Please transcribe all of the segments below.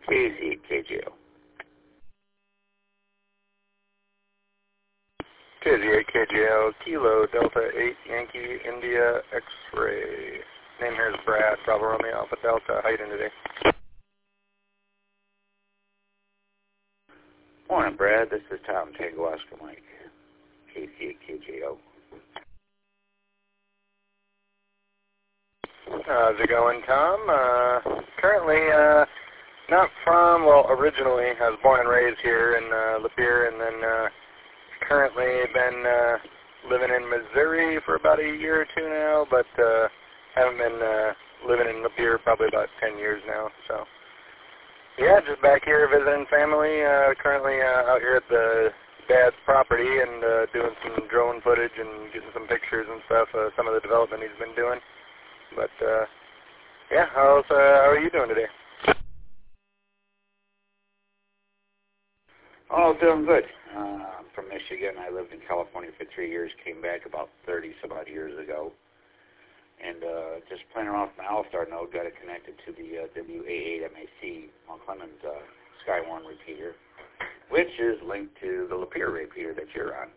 KZ8KJO. KZ8KJO, Kilo Delta 8 Yankee India X-Ray. Name here is Brad, Bravo Romeo Alpha Delta. How you doing today? Morning, Brad. This is Tom Tango Oscar Mike, KZ8KJO. How's it going, Tom? Currently, not from, well, originally, I was born and raised here in Lapeer, and then currently been living in Missouri for about a year or two now, but haven't been living in Lapeer probably about 10 years now. So, yeah, just back here visiting family. Currently out here at the dad's property and doing some drone footage and getting some pictures and stuff, some of the development he's been doing. But, yeah, how are you doing today? Oh, doing good. I'm from Michigan. I lived in California for 3 years, came back about 30-some-odd years ago, and just playing around with my All-Star node, got it connected to the WA8MAC Mount Clemens Skywarn repeater, which is linked to the Lapeer repeater that you're on.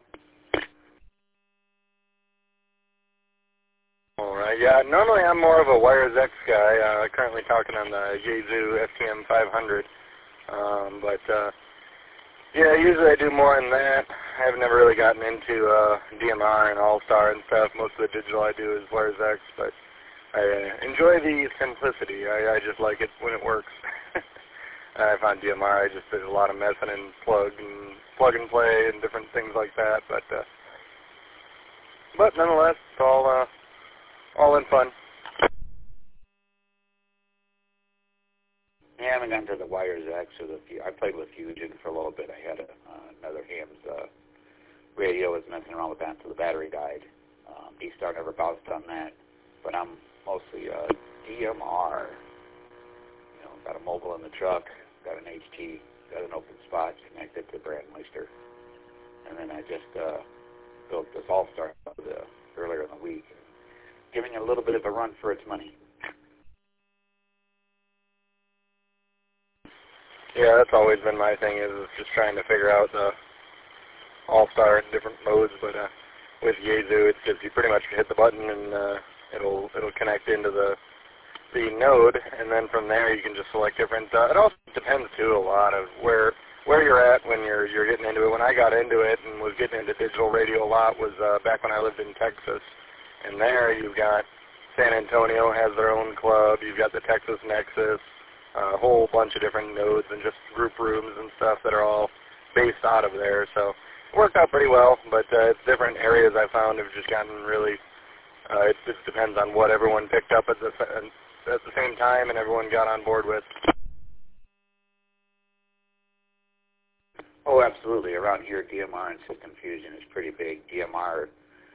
All right, yeah, normally I'm more of a Wires X guy, currently talking on the Yaesu FTM 500, but yeah, usually I do more in that. I've never really gotten into DMR and All-Star and stuff. Most of the digital I do is Wires X, but I enjoy the simplicity. I just like it when it works. I find DMR, there's a lot of messing and plug and play and different things like that, but nonetheless, it's all in fun. Yeah, I haven't gotten to the Wires X or I played with Fusion for a little bit. I had another ham's radio was messing around with that until the battery died. D-Star never bounced on that, but I'm mostly DMR. You know, got a mobile in the truck, got an HT, got an open spot connected to Brandmeister, and then I just built this All-Star earlier in the week, giving it a little bit of a run for its money. Yeah, that's always been my thing, is just trying to figure out the All-Star in different modes, but with Yaesu, it's just you pretty much hit the button and it'll connect into the node, and then from there you can just select different, it also depends too a lot of where you're at when you're getting into it. When I got into it and was getting into digital radio a lot was back when I lived in Texas, and there you've got San Antonio has their own club, you've got the Texas Nexus, a whole bunch of different nodes and just group rooms and stuff that are all based out of there. So it worked out pretty well, but it's different areas I found have just gotten really, it just depends on what everyone picked up at the same time and everyone got on board with. Oh, absolutely. Around here, DMR and System Fusion is pretty big. DMR,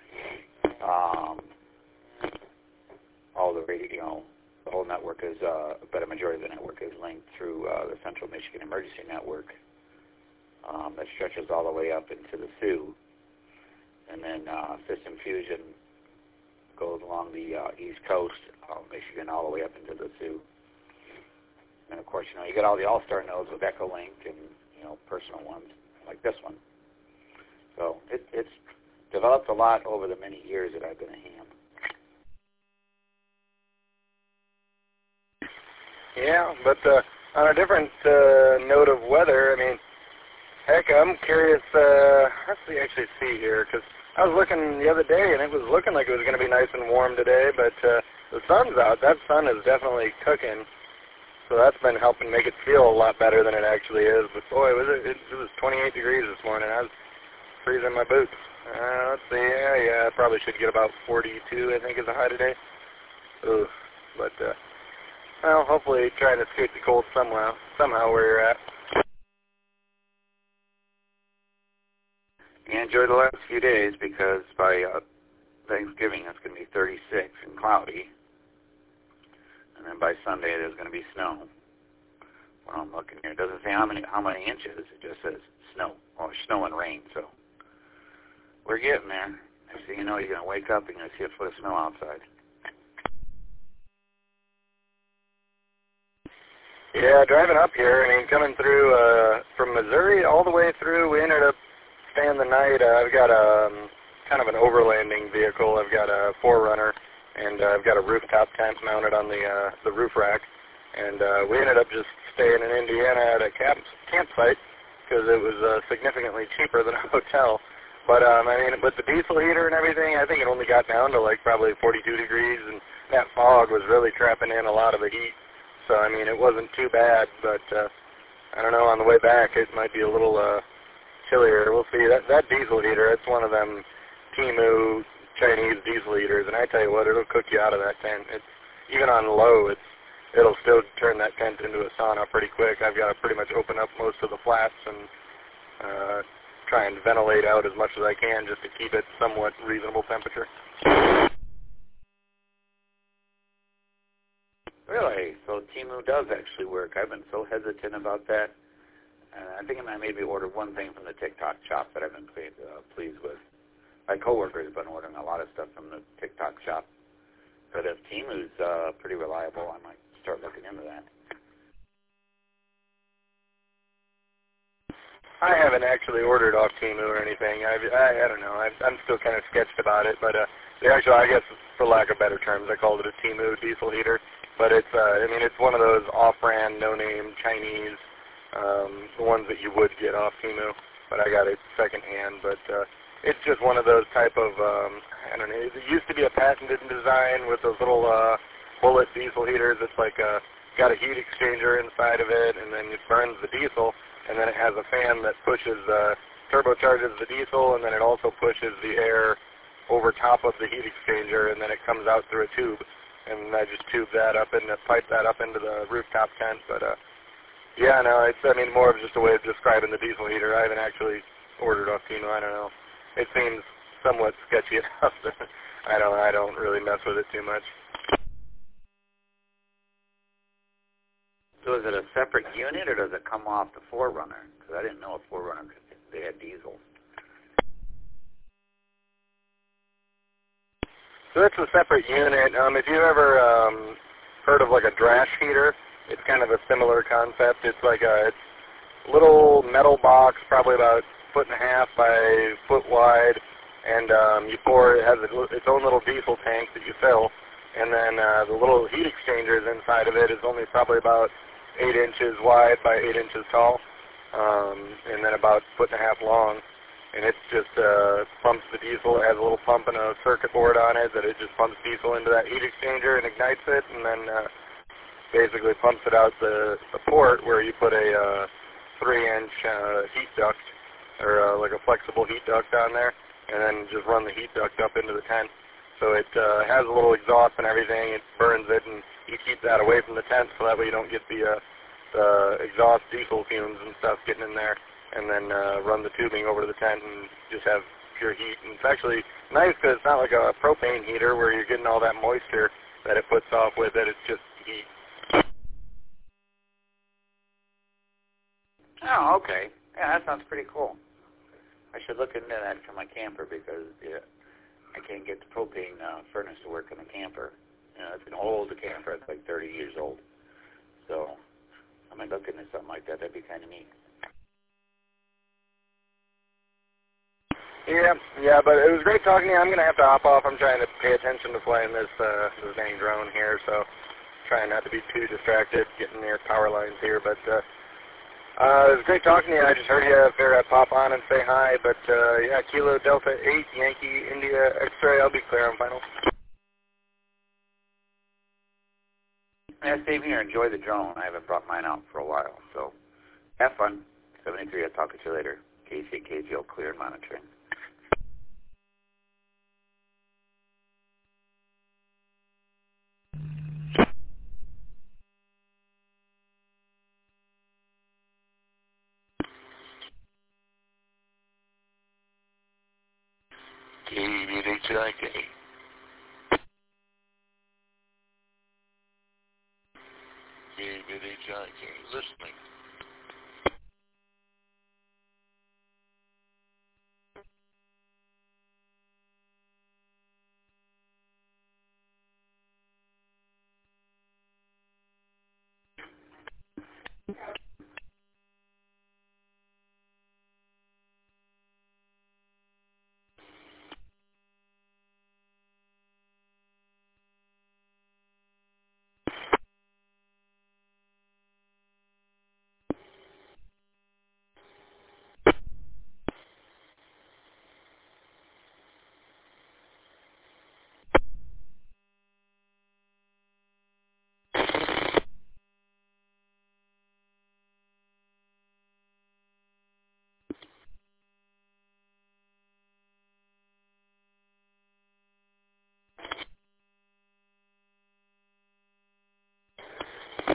all the radio, the whole network is, but a majority of the network is linked through the Central Michigan Emergency Network that stretches all the way up into the Sioux. And then System Fusion goes along the east coast of Michigan all the way up into the Sioux. And, of course, you know, you get all the All-Star nodes with Echolink and, you know, personal ones like this one. So it's developed a lot over the many years that I've been a ham. Yeah, but on a different note of weather, I mean, heck, I'm curious, let's actually see here, because I was looking the other day, and it was looking like it was going to be nice and warm today, but the sun's out. That sun is definitely cooking, so that's been helping make it feel a lot better than it actually is. But boy, it was 28 degrees this morning. I was freezing my boots. Let's see, yeah, I probably should get about 42, I think, is the high today. Ooh, but well, hopefully trying to escape the cold somehow where you're at. Yeah, enjoy the last few days, because by Thanksgiving it's going to be 36 and cloudy. And then by Sunday there's going to be snow. Well, I'm looking here. It doesn't say how many inches. It just says snow, or snow and rain. So we're getting there. Next thing you know, you're going to wake up and you're going to see a foot of snow outside. Yeah, driving up here, I mean, coming through from Missouri all the way through, we ended up staying the night. I've got a kind of an overlanding vehicle. I've got a 4Runner, and I've got a rooftop tent mounted on the roof rack. And we ended up just staying in Indiana at a campsite because it was significantly cheaper than a hotel. But, I mean, with the diesel heater and everything, I think it only got down to like probably 42 degrees, and that fog was really trapping in a lot of the heat. So, I mean, it wasn't too bad, but I don't know, on the way back it might be a little chillier. We'll see. That diesel heater, it's one of them Temu Chinese diesel heaters, and I tell you what, it'll cook you out of that tent. It's even on low, it'll still turn that tent into a sauna pretty quick. I've got to pretty much open up most of the flats and try and ventilate out as much as I can just to keep it somewhat reasonable temperature. Really? So Temu does actually work. I've been so hesitant about that. I think I maybe ordered one thing from the TikTok shop that I've been pleased with. My coworker has been ordering a lot of stuff from the TikTok shop. But if Temu's pretty reliable, I might start looking into that. I haven't actually ordered off Temu or anything. I don't know. I'm still kind of sketched about it. But I guess for lack of better terms, I called it a Temu diesel heater. But it's, I mean, it's one of those off-brand, no-name Chinese, the ones that you would get off Temu. But I got it secondhand. But it's just one of those type of, I don't know. It used to be a patented design with those little bullet diesel heaters. It's like got a heat exchanger inside of it, and then it burns the diesel, and then it has a fan that pushes, turbocharges the diesel, and then it also pushes the air over top of the heat exchanger, and then it comes out through a tube. And I just pipe that up into the rooftop tent. But yeah, no, it's, I mean, more of just a way of describing the diesel heater. I haven't actually ordered off Temu. I don't know. It seems somewhat sketchy enough. I don't really mess with it too much. So is it a separate unit, or does it come off the 4Runner? Because I didn't know a 4Runner, they had diesels. So it's a separate unit. If you've ever heard of like a drash heater, it's kind of a similar concept. It's like a little metal box, probably about 1.5 feet by a foot wide, and it has its own little diesel tank that you fill, and then the little heat exchangers inside of it is only probably about 8 inches wide by 8 inches tall, and then about 1.5 feet long. And it just pumps the diesel. It has a little pump and a circuit board on it that it just pumps diesel into that heat exchanger and ignites it, and then basically pumps it out the port where you put a 3-inch heat duct, or like a flexible heat duct on there, and then just run the heat duct up into the tent. So it has a little exhaust and everything. It burns it, and you keep that away from the tent so that way you don't get the exhaust diesel fumes and stuff getting in there. And then run the tubing over to the tent and just have pure heat. And it's actually nice because it's not like a propane heater where you're getting all that moisture that it puts off with it. It's just heat. Oh, okay. Yeah, that sounds pretty cool. I should look into that for my camper because I can't get the propane furnace to work in the camper. You know, it's an old camper. It's like 30 years old. So I might look into something like that. That'd be kind of neat. Yeah, but it was great talking to you. I'm going to have to hop off. I'm trying to pay attention to flying this dang drone here, so trying not to be too distracted getting near power lines here. But it was great talking to you. I just heard you figure I'd pop on and say hi. But yeah, Kilo Delta 8, Yankee India X-ray. I'll be clear on final. Yeah, same here. Enjoy the drone. I haven't brought mine out for a while, so have fun. 73, I'll talk to you later. KCKGL clear and monitoring. KBHIK. KBHIK. Listening.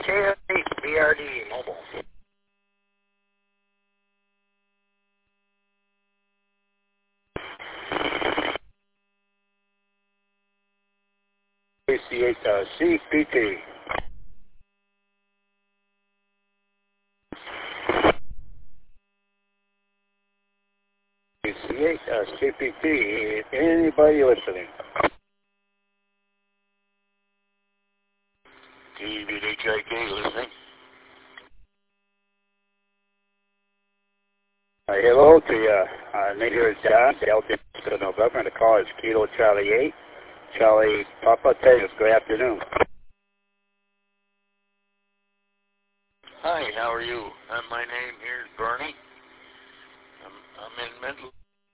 KS8BRD mobile. KC8 CPT. KC8 CPT. Anybody listening? KBHIK listening. Hello to you. Name here is John, Delta November, and the call is Kilo Charlie 8. Charlie Papa Taylor, good afternoon. Hi, how are you? My name here is Bernie. I'm in Midland.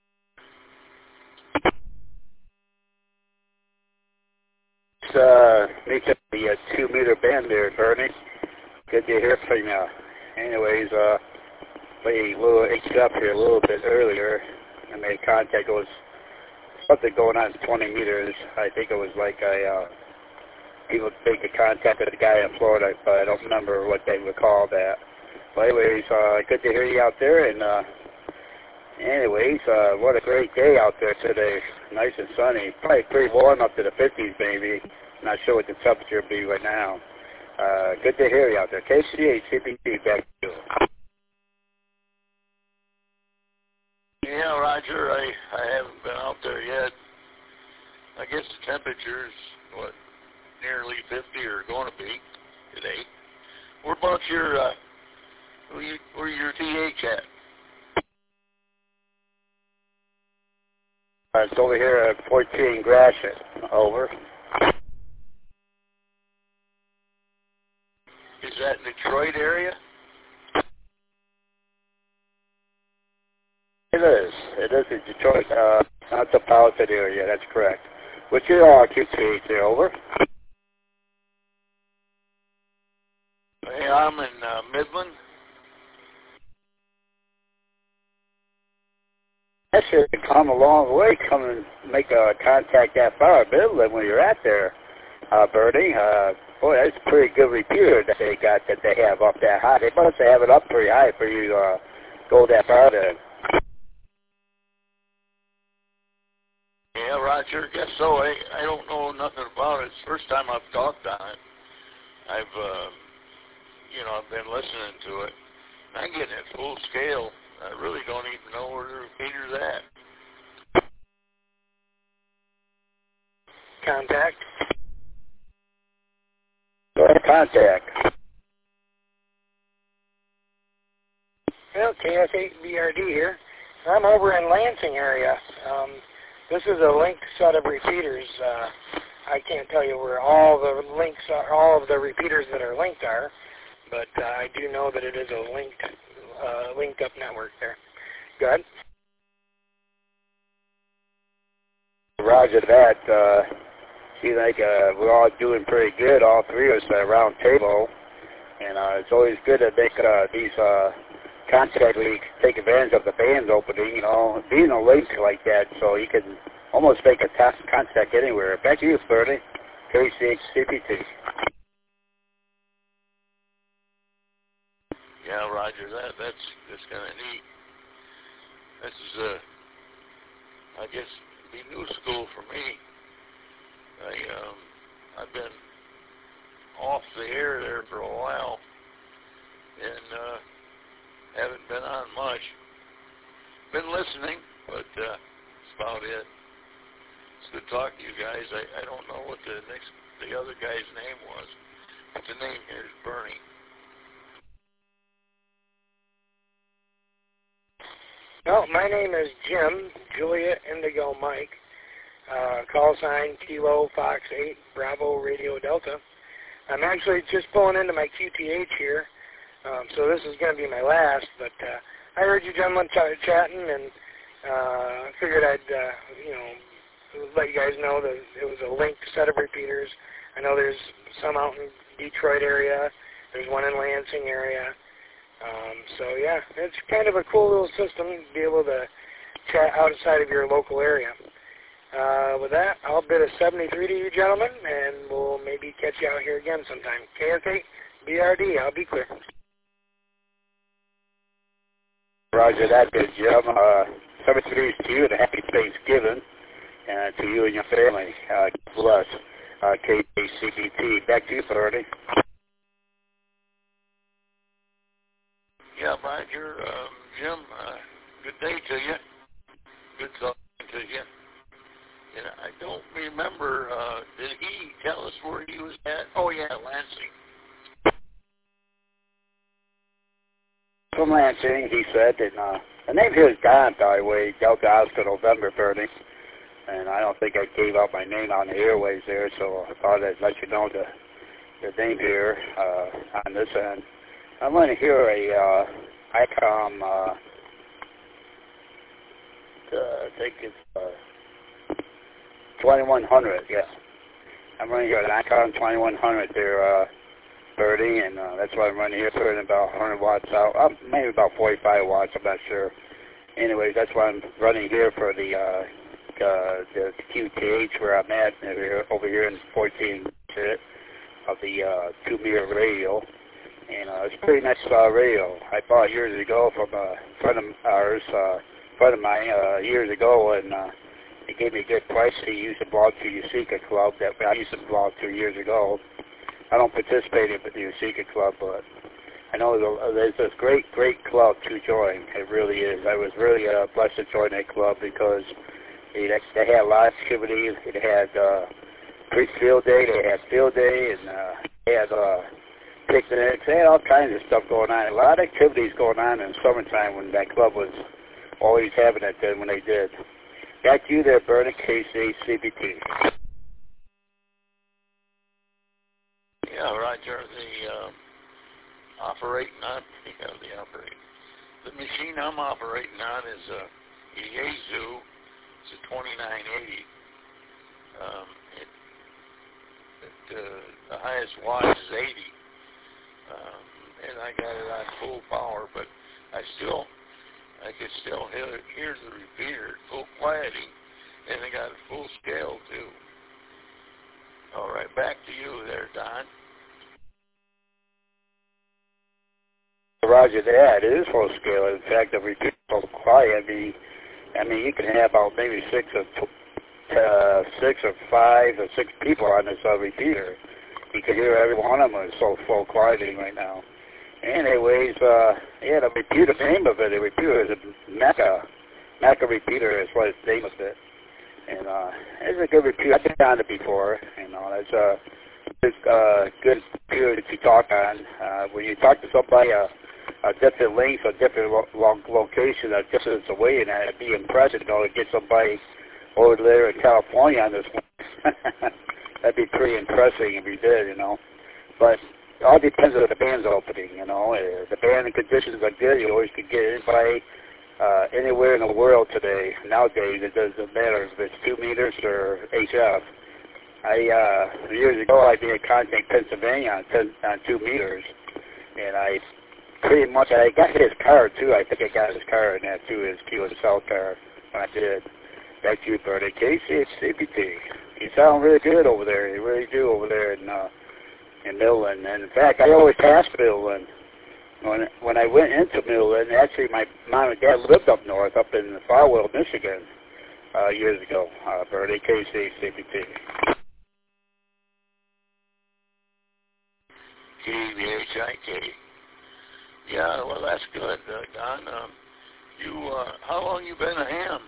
Meet up the 2-meter band there, Bernie. Good to hear from you. Anyways, we little hitched up here a little bit earlier. I made contact. It was something going on 20 meters. I think it was like people make a contact with a guy in Florida, but I don't remember what they would call that. But anyways, good to hear you out there. And anyways, what a great day out there today. Nice and sunny. Probably pretty warm up to the 50s, maybe. Not sure what the temperature will be right now. Good to hear you out there. KC8 CPT, back to you. Yeah, Roger, I haven't been out there yet. I guess the temperature's, nearly 50 or going to be today. Where about your, where your TH at? It's over here at 14 Gratiot. Over. Is that in Detroit area? It is. It is in Detroit, not the Powhatan area. That's correct. What's your QTH there? Over. Hey, I'm in Midland. That should come a long way. Come and make a contact that far, Midland, when you're at there, Bernie. Boy, that's a pretty good repeater that they got that they have up that high. They must have it up pretty high for you to go that far then. Yeah, Roger, guess so. I don't know nothing about it. It's the first time I've talked on it. I've been listening to it. I'm getting it full scale. I really don't even know where the repeater's at. Contact. Go ahead, contact. Well, KS8BRD here. I'm over in Lansing area. This is a linked set of repeaters. I can't tell you where all the links are, all of the repeaters that are linked are, but I do know that it is a linked up network there. Go ahead. Roger that. Seems like we're all doing pretty good, all three of us at a round table, and it's always good to make these contact where you can take advantage of the band opening, being a link like that, so you can almost make a contact anywhere. Back to you, Bernie. KC8 CPT. Yeah, Roger, that's kind of neat. This is, I guess, be new school for me. I've been off the air there for a while, and haven't been on much. Been listening, but that's about it. It's good talking to you guys. I don't know what the other guy's name was, but the name here is Bernie. Well, my name is Jim, Julia Indigo Mike, call sign Kilo Fox 8 Bravo Radio Delta. I'm actually just pulling into my QTH here, so this is going to be my last, but I heard you gentlemen chatting, and figured I'd, let you guys know that it was a linked set of repeaters. I know there's some out in Detroit area, there's one in Lansing area. So yeah, it's kind of a cool little system to be able to chat outside of your local area. With that, I'll bid a 73 to you gentlemen, and we'll maybe catch you out here again sometime. KS8 BRD, I'll be clear. Roger that, good Jim. Summer series to you and a happy Thanksgiving to you and your family. God bless. KCBT. Back to you, Bernie. Yeah, Roger. Jim, good day to you. Good talking to you. And I don't remember, did he tell us where he was at? Oh, yeah, Lansing. From Lansing, he said, and the name here is Don, by the way, Delta Oscar November, Bernie. And I don't think I gave out my name on the airways there, so I thought I'd let you know the name here on this end. I'm going to hear a ICOM, I think it's 2100, yeah. I'm running here an ICOM 2100 there, Birdie, and that's why I'm running here, putting about 100 watts out, maybe about 45 watts, I'm not sure. Anyways, that's why I'm running here for the QTH where I'm at over here in 14 of the 2-meter radio. And it's a pretty nice radio. I bought years ago from a friend of mine years ago, and he gave me a good price. He used to belong to Usika Club that I used to belong to years ago. I don't participate in the Usika Club, but I know there's this great club to join. It really is. I was really blessed to join that club because they had a lot of activities. It had pre-field day, they had field day, and they had picnics. They had all kinds of stuff going on. A lot of activities going on in the summertime when that club was always having it then when they did. Back to you there, Bernie, KCBT. Yeah, Roger, the machine I'm operating on is a Yaesu. It's a 2980. The highest wattage is 80. And I got it on full power, but I could still hear the repeater full quieting, and I got it full scale too. All right, back to you there, Don. Roger that. It is full scale. In fact, the repeater is so quiet. I mean, you can have about maybe 6 or 5 or 6 people on this repeater. You can hear every one of them. It's so full quieting right now. Anyways, yeah, the repeater, the name of it, the repeater is a Mecca repeater is what its name of it. And it's a good repeater. I've been on it before. It's a good repeater to talk on. When you talk to somebody a different length, a different location, a distance away, and it'd be impressive, to get somebody over there in California on this one. That'd be pretty impressive if you did, But it all depends on the band's opening, The band conditions are good. You always can get anybody anywhere in the world today. Nowadays, it doesn't matter if it's 2 meters or HF. Years ago, I did a contact Pennsylvania on 2 meters, and I got his car too. I think I got his car in that too, his QSL car when I did. Back to you, Bernie. KCBT. You sound really good over there. You really do over there in Midland. And in fact, I always pass Midland. When I went into Midland, actually my mom and dad lived up north, up in Farwell, Michigan, years ago. Bernie, KCBT. KVHIK. Yeah, well, that's good, Don. How long you been a ham?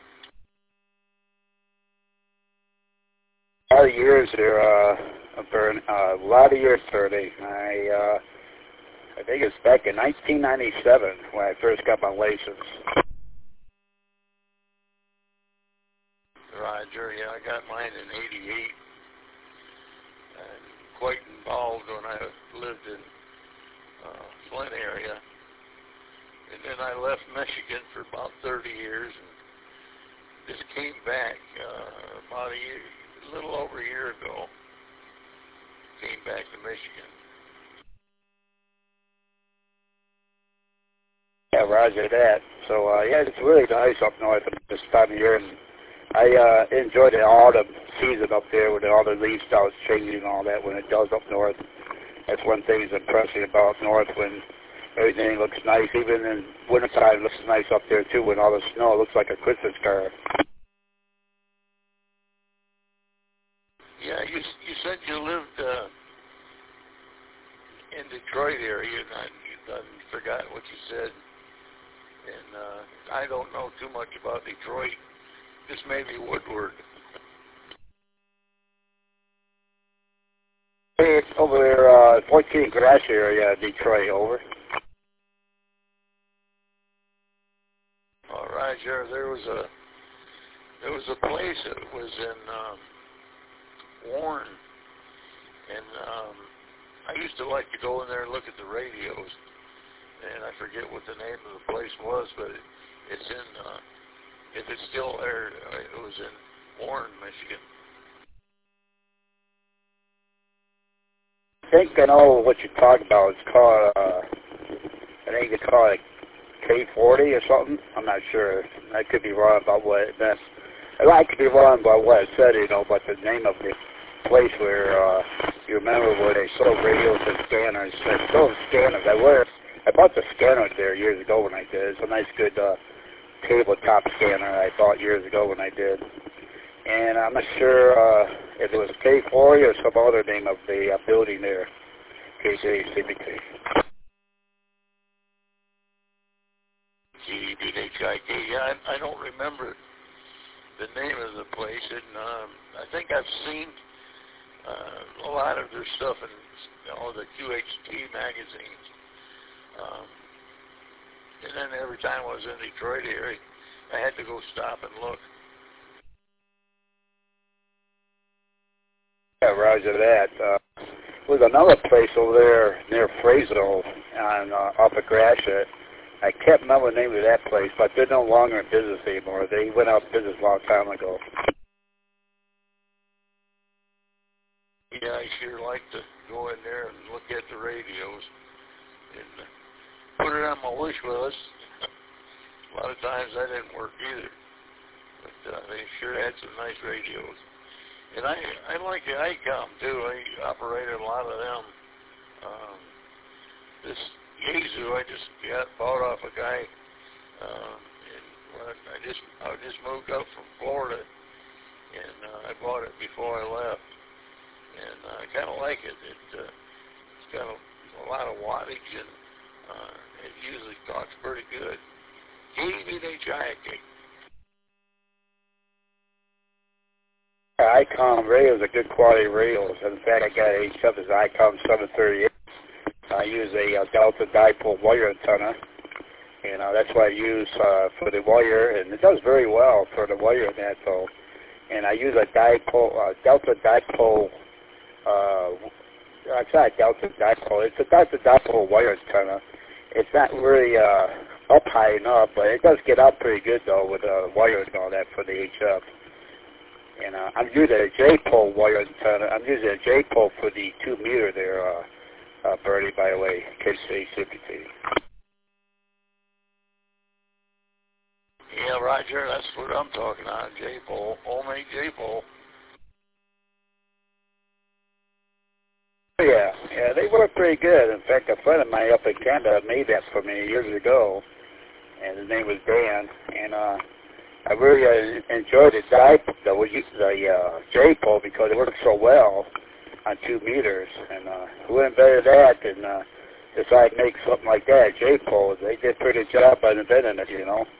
A lot of years there, a lot of years, Bernie. I think it's back in 1997 when I first got my license. Roger, yeah, I got mine in 88. Quite involved when I lived in Flint area. And then I left Michigan for about 30 years and just came back about a little over a year ago. Came back to Michigan. Yeah, roger that. So, yeah, it's really nice up north at this time of year. And I enjoy the autumn season up there when all the leaves start changing and all that when it does up north. That's one thing that's impressive about North when everything looks nice. Even in wintertime, it looks nice up there too. When all the snow looks like a Christmas card. Yeah, you said you lived in Detroit area, and I forgot what you said. And I don't know too much about Detroit. Just maybe Woodward. Hey, it's over there, 14 Grass area, Detroit, over. All right, Jared. There was a place that was in Warren, and I used to like to go in there and look at the radios, and I forget what the name of the place was, but it's in, if it's still there, it was in Warren, Michigan. I think I know what you're talking about. It's called, I think it's called K40 or something. I'm not sure. I could be wrong about what it meant. I could be wrong about what it said, but the name of the place where, you remember where they sold radios and scanners. They sold scanners. I bought the scanner there years ago when I did. It's a nice, good tabletop scanner I bought years ago when I did. And I'm not sure if it was K40 or some other name of the building there. KJCBT. GBHIK. Yeah, I don't remember the name of the place, and I think I've seen a lot of their stuff in the QHT magazines. And then every time I was in Detroit area, I had to go stop and look. Yeah, roger that. There's another place over there near Fresno on up at Gratiot. I can't remember the name of that place, but they're no longer in business anymore. They went out of business a long time ago. Yeah, I sure like to go in there and look at the radios and put it on my wish list. A lot of times that didn't work either, but they sure had some nice radios. And I like the ICOM too. I operated a lot of them. This Yaesu I just bought off a guy, and I just moved up from Florida, and I bought it before I left, and I kind of like it. It's got a lot of wattage, and it usually talks pretty good. KBHIK. ICOM radios are good quality radios. In fact, I got a HF ICOM 738. I use a Delta dipole wire antenna, and that's what I use for the wire, and it does very well for the wire and that, though. And I use a dipole, Delta dipole, it's not a Delta dipole, it's a Delta dipole wire antenna. It's not really up high enough, but it does get up pretty good, though, with wires and all that for the HF. And I'm using a J-pole wire antenna. I'm using a J-pole for the 2 meter there, Bertie, by the way, KCBT. Yeah, Roger, that's what I'm talking on, J-pole, homemade J-pole. Yeah, they work pretty good. In fact, a friend of mine up in Canada made that for me years ago, and his name was Dan, and I really enjoyed the J-pole because it works so well on 2 meters, and who invented that and decided to make something like that, J-pole. They did a pretty good job by inventing it,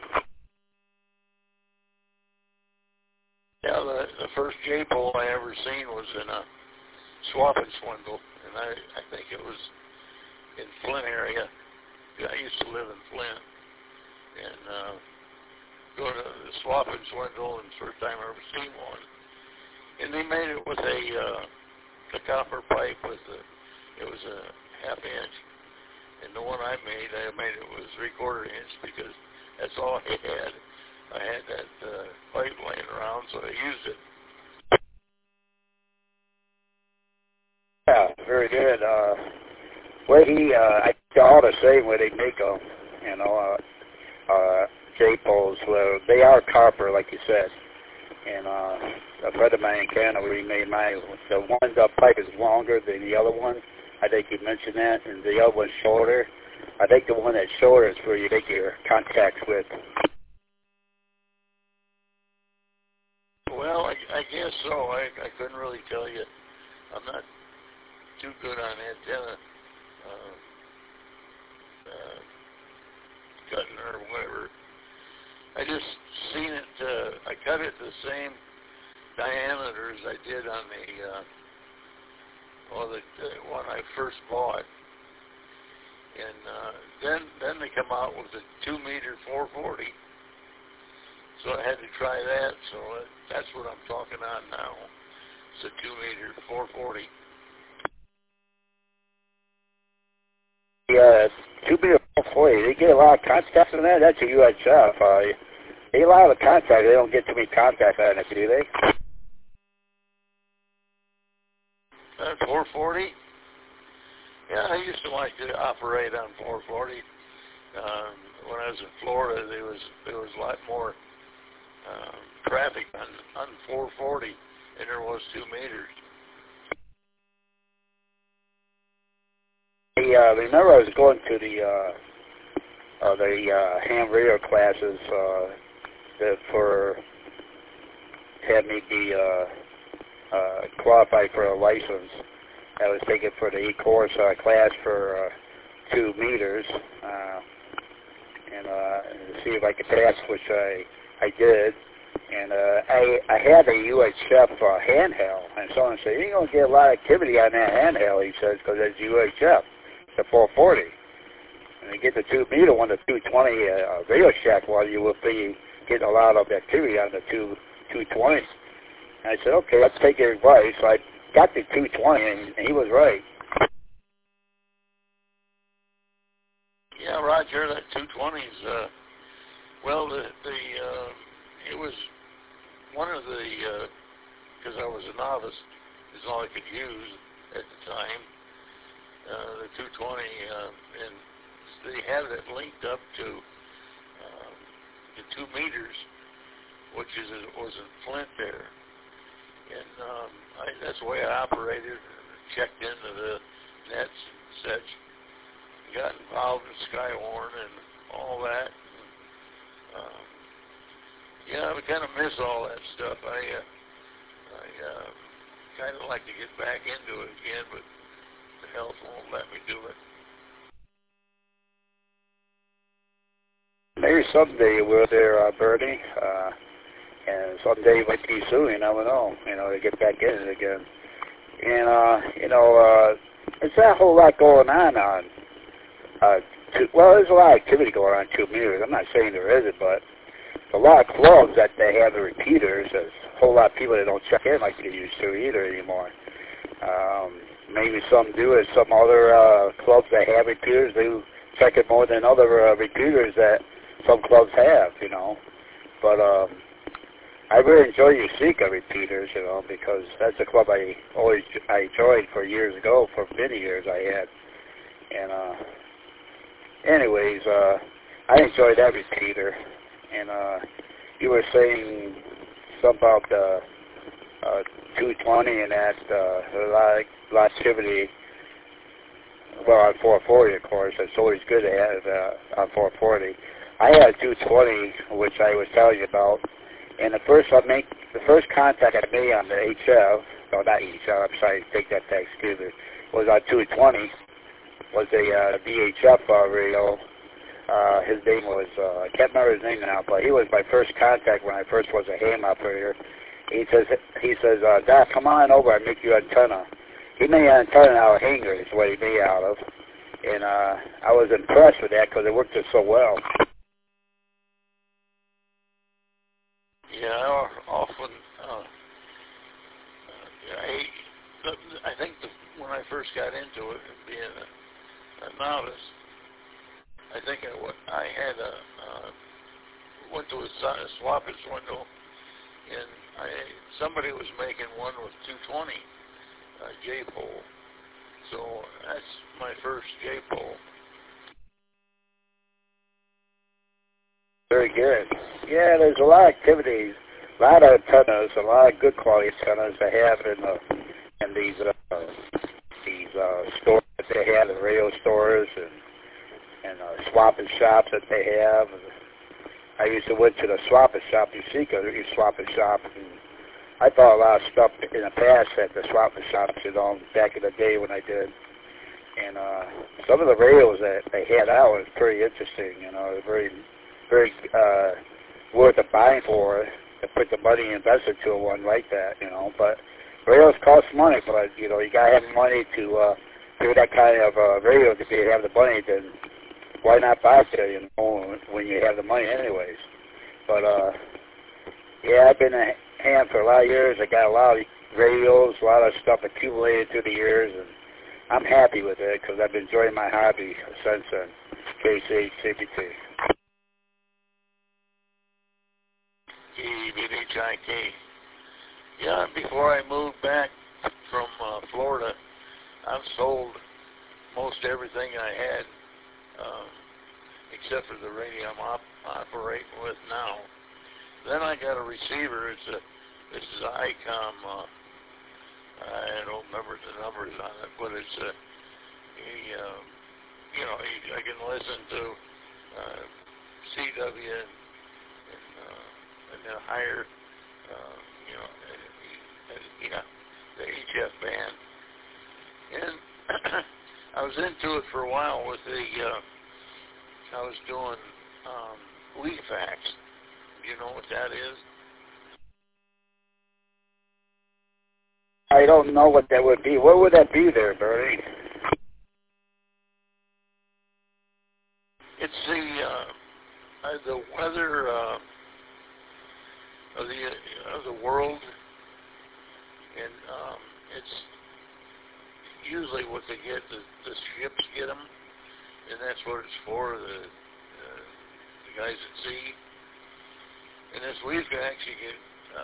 Yeah, the first J-pole I ever seen was in a swap and swindle, and I think it was in Flint area. I used to live in Flint, and go to the swap and swindle, and first time I ever seen one. And they made it with a copper pipe it was a ½ inch, and the one I made it was 3/4 inch because that's all I had. I had that pipe laying around, so I used it. Yeah, very good. They're all the same way they make them, J-poles. They are copper, like you said. And a friend of mine in Canada, where he made mine, the pipe is longer than the other one, I think you mentioned that, and the other one's shorter. I think the one that's shorter is where you make your contacts with. Well, I guess so. I couldn't really tell you. I'm not too good on antenna cutting or whatever. I just seen it. I cut it the same diameter as I did on the one I first bought, and then they come out with a 2-meter 440. So I had to try that. So that's what I'm talking on now. It's a 2-meter 440. Yeah, 2-meter 440. They get a lot of contacts in that. That's a UHF. They get a lot of contacts. They don't get too many contacts on it, do they? 440? Yeah, I used to like to operate on 440. When I was in Florida, there was a lot more traffic on 440 than there was 2 meters. Remember I was going to the ham radio classes had me be qualified for a license. I was taking for the E-course class for 2 meters and see if I could pass, which I did. And I had a UHF handheld, and someone said, "You're going to get a lot of activity on that handheld," he says, because it's UHF, the 440. And you get the 2-meter one, the 220 Radio Shack one, you will be getting a lot of activity on the 220. And I said, okay, let's take your advice. So I got the 220, and he was right. Yeah, Roger, that 220's, well, it was one of the, because I was a novice, is all I could use at the time, the 220, and they had it linked up to the 2 meters, which was in Flint there. And that's the way I operated, checked into the nets and such, got involved in Skywarn and all that. Yeah, I kind of miss all that stuff. I kind of like to get back into it again, but the health won't let me do it. Maybe someday we're there, Bernie, and someday it might be soon, you never know, to get back in it again. And, there's not a whole lot going on well, there's a lot of activity going on 2 meters. I'm not saying there isn't, but a lot of clubs that they have the repeaters, there's a whole lot of people that don't check in like they used to either anymore. Maybe some do, and some other clubs that have repeaters do check it more than other repeaters that some clubs have, But I really enjoy your Seeker repeaters, because that's a club I joined for years ago, for many years I had. And anyways, I enjoyed that repeater. And you were saying something about 220 and that a lot of activity. Well, on 440, of course, it's always good to have on 440. I had a 220, which I was telling you about, and the first contact I made on the HF, no, not HF, I'm sorry, take that back, excuse me, was on 220, was a VHF radio. His name was, I can't remember his name now, but he was my first contact when I first was a ham operator. He says, Doc, come on over, I'll make you antenna. He made an antenna out of hanger, is what he made out of. And I was impressed with that because it worked so well. Yeah, often, I think when I first got into it, being a novice, I think I had went to a swappage window, and somebody was making one with 220 J-pole. So that's my first J-pole. Very good. Yeah, there's a lot of activities, a lot of antennas, a lot of good quality antennas to have in these stores that they have in radio stores and swapping shops that they have. I used to went to the swapping shop in Seeker, the swapping shop, and I thought a lot of stuff in the past at the swapping shops, back in the day when I did. And some of the radios that they had out was pretty interesting, very, very worth the buying for to put the money invested to one like that, But radios cost money, but, you got to have money to do that kind of radio to have the money, then why not buy it, when you have the money anyways. But, yeah, I've been a ham for a lot of years. I got a lot of radios, a lot of stuff accumulated through the years, and I'm happy with it because I've been enjoying my hobby since then. KCHCPT. KBHIK. Yeah, before I moved back from Florida, I've sold most everything I had, except for the radio I'm operating with now. Then I got a receiver. This is an ICOM. I don't remember the numbers on it, but it's I can listen to CW and then higher, the HF band. And I was into it for a while with I was doing WeFax. Do you know what that is? I don't know what that would be. What would that be there, Bernie? It's the weather of the world, and it's usually what they get. The ships get them, and that's what it's for. The guys at sea. And this WeFax, you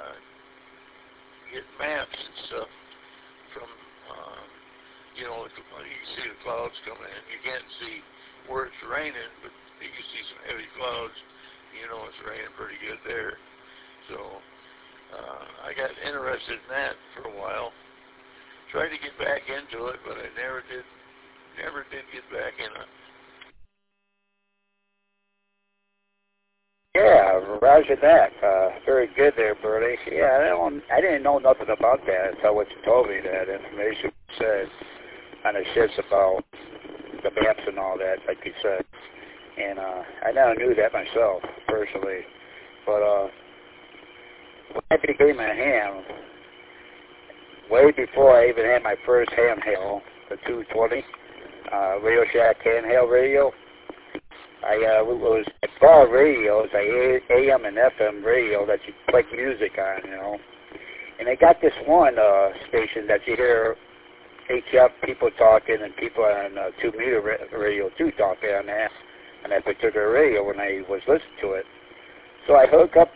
get maps and stuff from, you see the clouds coming in. You can't see where it's raining, but you can see some heavy clouds. It's raining pretty good there. So I got interested in that for a while. Tried to get back into it, but I never did get back in it. Yeah, roger that. Very good there, Bertie. Yeah, I didn't know nothing about that until what you told me, that information said on the ships about the maps and all that, like you said. And I never knew that myself, personally. But when I became a ham, way before I even had my first handheld, the 220, Radio Shack handheld radio, I bought radios, AM and FM radio that you play music on, And they got this one station that you hear HF people talking and people on 2-meter radio too talking on that particular radio when I was listening to it. So I hooked up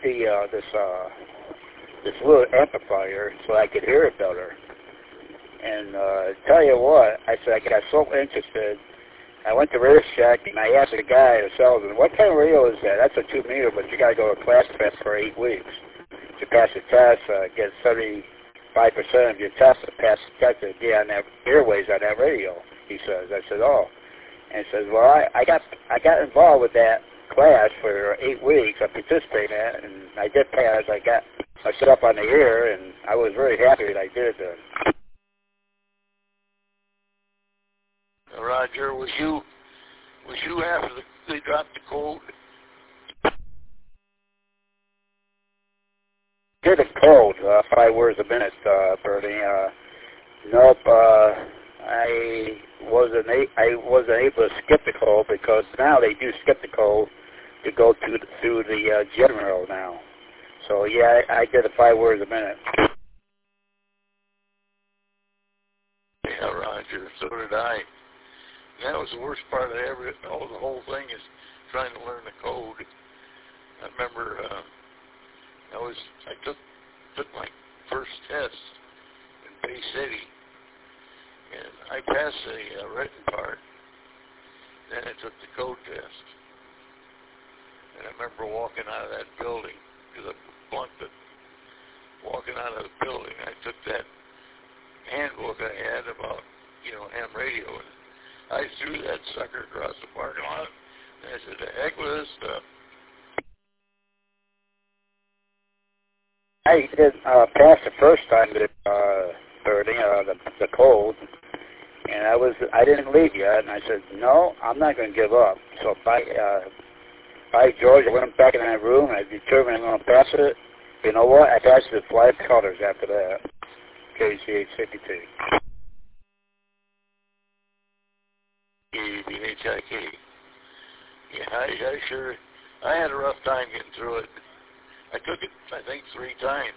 this little amplifier so I could hear it better. And tell you what, I said I got so interested. I went to Radio Shack and I asked the guy who sells it, what kind of radio is that? That's a 2-meter, but you got to go to class test for 8 weeks. To pass the test, get 75% of your test to pass the test to be on that airways on that radio, he says. I said, oh. And he says, well, I got involved with that class for 8 weeks. I participated in it, and I did pass. I set up on the air, and I was very happy that I did that. Roger, was you after they dropped the code? Did the code 5 words a minute, Bertie. Nope. I wasn't able to skip the code because now they do skip the code to go through the general now. So yeah, I did the 5 words a minute. Yeah, Roger. So did I. That was the worst part of the whole thing is trying to learn the code. I remember I took my first test in Bay City, and I passed the written part. Then I took the code test, and I remember walking out of that building because I flunked it. Walking out of the building, I took that handbook I had about ham radio. I threw that sucker across the parking lot, and I said, the heck with this stuff. I did pass the first time that Bernie, the cold, and I didn't leave yet, and I said, no, I'm not going to give up. So by George, I went back in that room, and I determined I'm going to pass it. You know what? I passed it with flying colors after that. KC-852. KBHIK. Yeah, I had a rough time getting through it. I took it, I think, 3 times.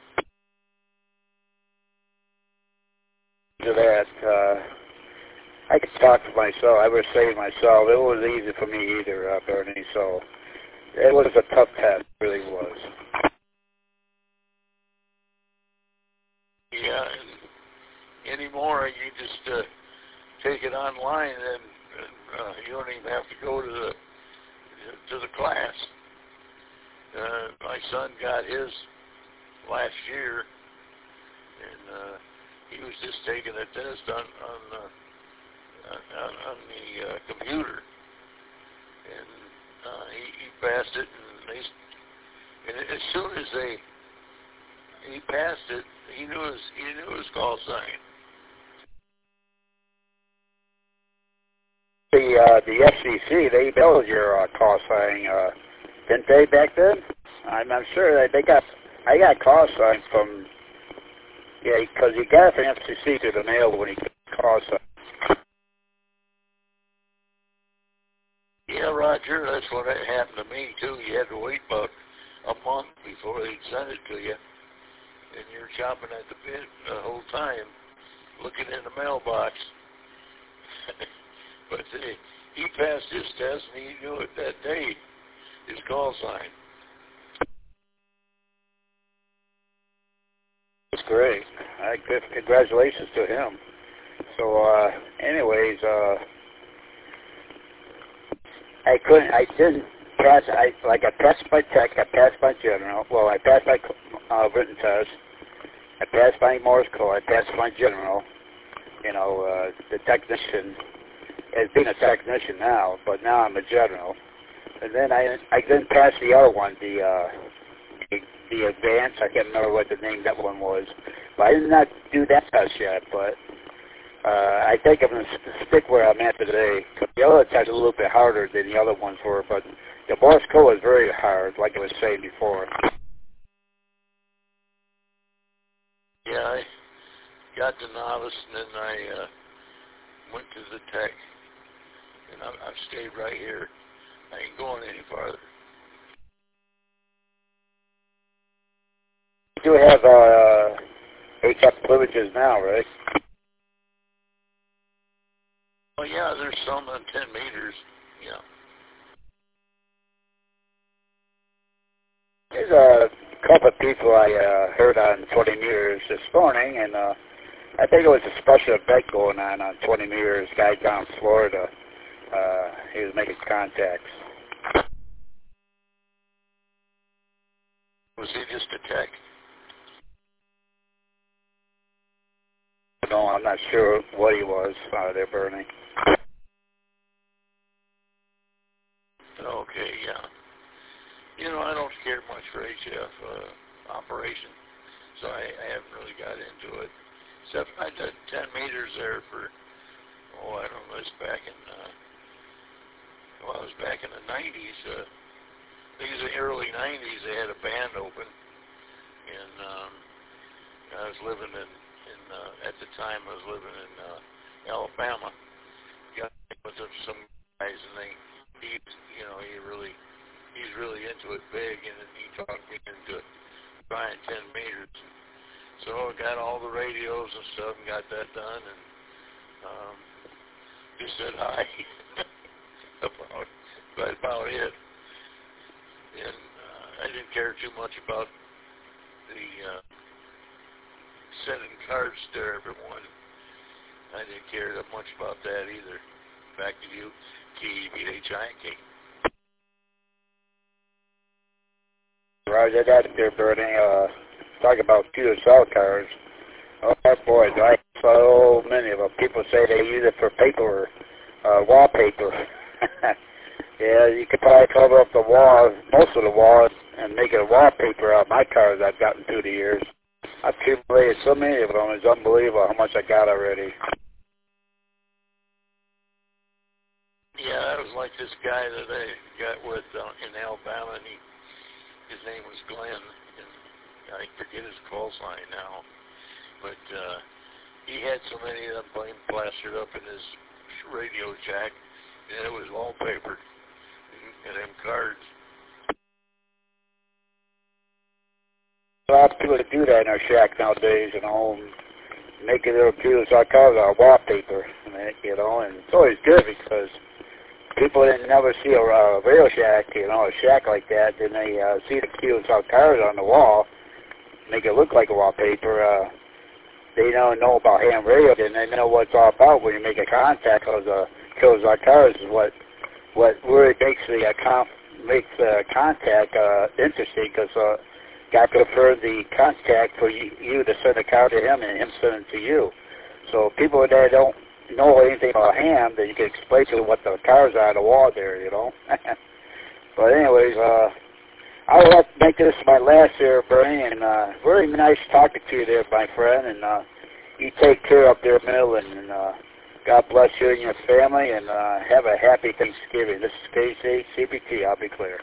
To that, I could talk for myself. I would say myself, it wasn't easy for me either, Bernie, so it was a tough test, it really was. Yeah, and anymore, you just take it online, and you don't even have to go to the class. My son got his last year, and he was just taking a test on the computer, and he passed it, and as soon as he passed it, he knew his call sign. The FCC, they built your call sign, didn't they back then? I'm sure that I got call sign from, yeah, because you got it from FCC to the mail when you call sign. Yeah, Roger, that's what happened to me, too. You had to wait about a month before they'd send it to you. And you're chomping at the bit the whole time, looking in the mailbox. But he passed his test, and he knew it that day, his call sign. That's great. Congratulations to him. So, anyways, I didn't pass. I passed my tech. I passed my general. Well, I passed my written test. I passed my Morse code. I passed my general. You know, the technician has been a technician now, but now I'm a general. And then I didn't pass the other one, the advanced. I can't remember what the name of that one was. But I did not do that test yet. But I think I'm going to stick where I'm at today. The other test is a little bit harder than the other ones were, but the Morse code is very hard, like I was saying before. Yeah, I got to novice, and then I went to the tech, and I've stayed right here. I ain't going any farther. You do have HF privileges now, right? Oh, yeah, there's some on 10 meters, yeah. There's a couple of people I heard on 20 meters this morning, and I think it was a special event going on 20 meters. Guy down in Florida, he was making contacts. Was he just a tech? No, I'm not sure what he was there, Bernie. Okay, yeah. You know, I don't care much for HF operation, so I haven't really got into it. Except I did 10 meters there for, I don't know, it was back in, it was back in the 90s. I think it was the early 90s, they had a band open, and I was living at the time I was living in Alabama. Got with some guys, and he's really into it big, and he talked me into buying 10 meters. So I got all the radios and stuff and got that done, and just said hi. about it. And I didn't care too much about the sending cards to everyone. I didn't care that much about that either. Back to you, KBHIK. Roger that there, Bernie. Talk about QSL cards. Oh boy, I so many of them. People say they use it for paper wallpaper. Yeah, you could probably cover up the wall, most of the wall, and make it a wallpaper out of my cars I've gotten through the years. I've accumulated so many of them, it's unbelievable how much I got already. Yeah, that was like this guy that I got with in Alabama, and his name was Glenn, and I forget his call sign now, but he had so many of them plastered up in his Radio Shack, and it was wallpapered, and them cards. A lot of people that do that in our shack nowadays, you know, make it little cute, so I call it our wallpaper, you know, and it's always good because people that never see a radio shack, you know, a shack like that, then they see the cute cars on the wall, make it look like a wallpaper. They don't know about ham radio, then they know what it's all about when you make a contact, because our cars is what really makes the contact interesting, because God preferred the contact for you to send a car to him and him send it to you. So people that don't know anything about ham, that you can explain to them what the cars are on the wall there, you know. But anyways, I would like to make this my last here, Bernie, and very nice talking to you there, my friend, and you take care up there, Midland, and God bless you and your family, and have a happy Thanksgiving. This is KC CPT, I'll be clear.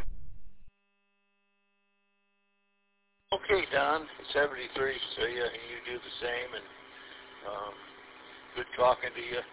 Okay, Don, 73 to you, and you do the same, and good talking to you.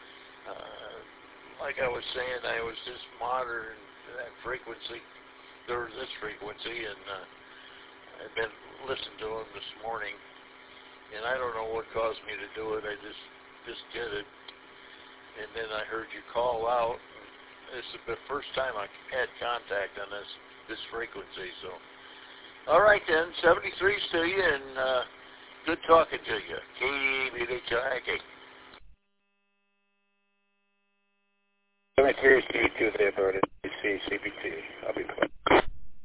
Like I was saying, I was just monitoring that frequency, or this frequency, and I've been listening to him this morning, and I don't know what caused me to do it. I just did it, and then I heard you call out. This is the first time I had contact on this frequency, so. All right, then, 73's to you, and good talking to you. KBHIK. 73 is to there, Bernie. CPT, I'll be clear.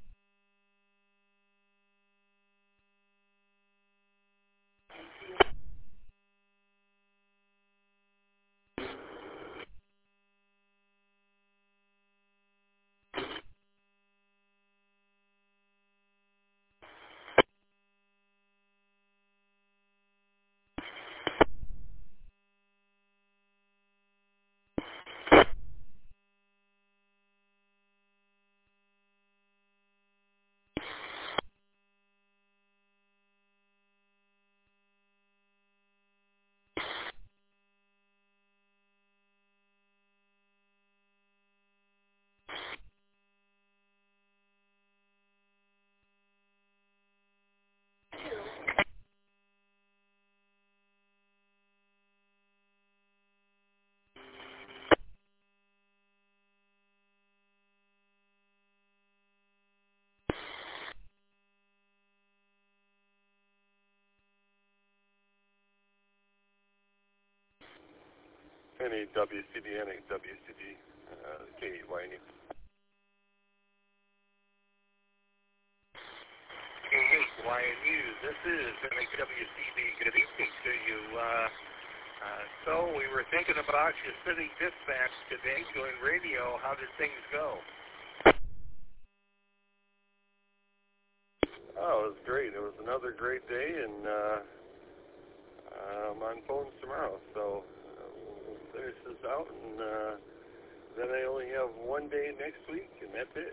Any WCD, any WCD, KYNU. KYNU, this is NHWCD. Good evening to you. So we were thinking about your city dispatch today doing radio. How did things go? Oh, it was great. It was another great day, and I'm on phones tomorrow, so we'll finish this out, and then I only have one day next week, and that's it.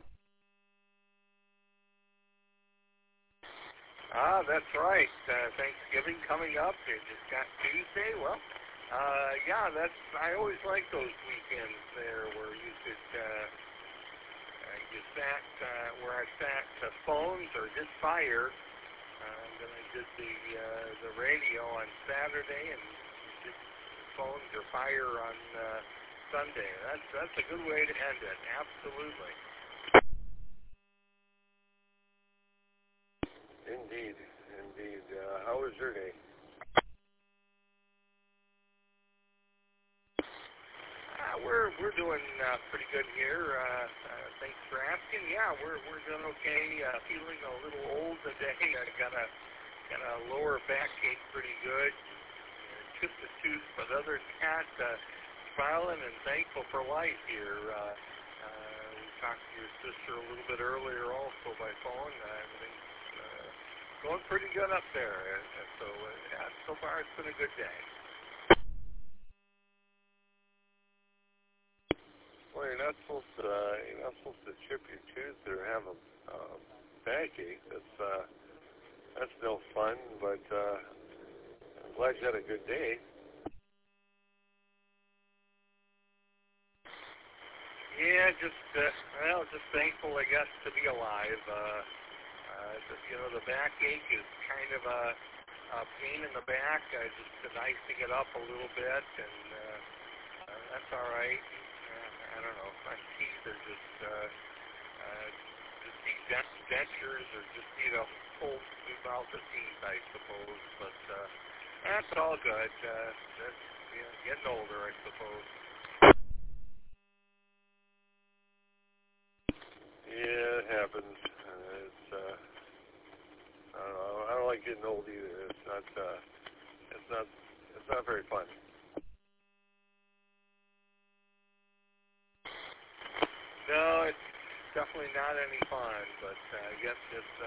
That's right. Thanksgiving coming up. You just got Tuesday. Well, yeah, I always like those weekends there where you could, you sat where I sat to phones or did fire. Then I did the radio on Saturday and did phones or fire on Sunday. That's a good way to end it. Absolutely. Indeed. How was your day? We're doing pretty good here. Thanks for asking. Yeah, we're doing okay. Feeling a little old today. I got a lower backache pretty good. Chipped a tooth, but other than that, smiling and thankful for life here. We talked to your sister a little bit earlier also by phone. Everything's going pretty good up there. So, yeah, so far it's been a good day. Well, you're not supposed to chip your tooth or have a backache. That's no fun. But I'm glad you had a good day. Yeah, just thankful, I guess, to be alive. The backache is kind of a pain in the back. Just nice to get up a little bit, and that's all right. I don't know. My teeth are just need dentures, or just need a whole new mouth of teeth, I suppose. But that's all good. That's getting older, I suppose. Yeah, it happens. I don't like getting old either. It's not very fun. No, it's definitely not any fun, but I guess it's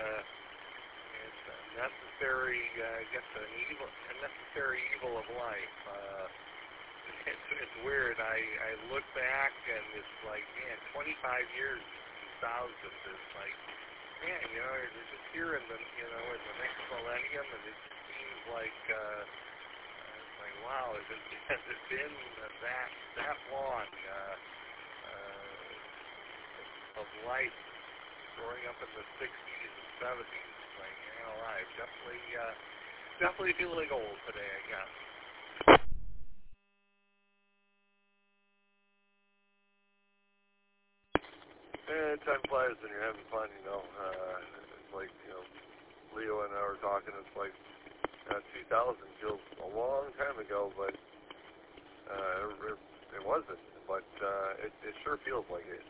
necessary. I guess a necessary evil of life. It's weird. I look back and it's like, man, 25 years, 2000. It's like, man, you're just here in the next millennium, and it seems like wow, has it been that long of life, growing up in the 60s and 70s? Like, man alive, definitely feeling old today, I guess. Time flies when you're having fun, It's like, Leo and I were talking, it's like 2000 feels a long time ago, but it wasn't. But it sure feels like it.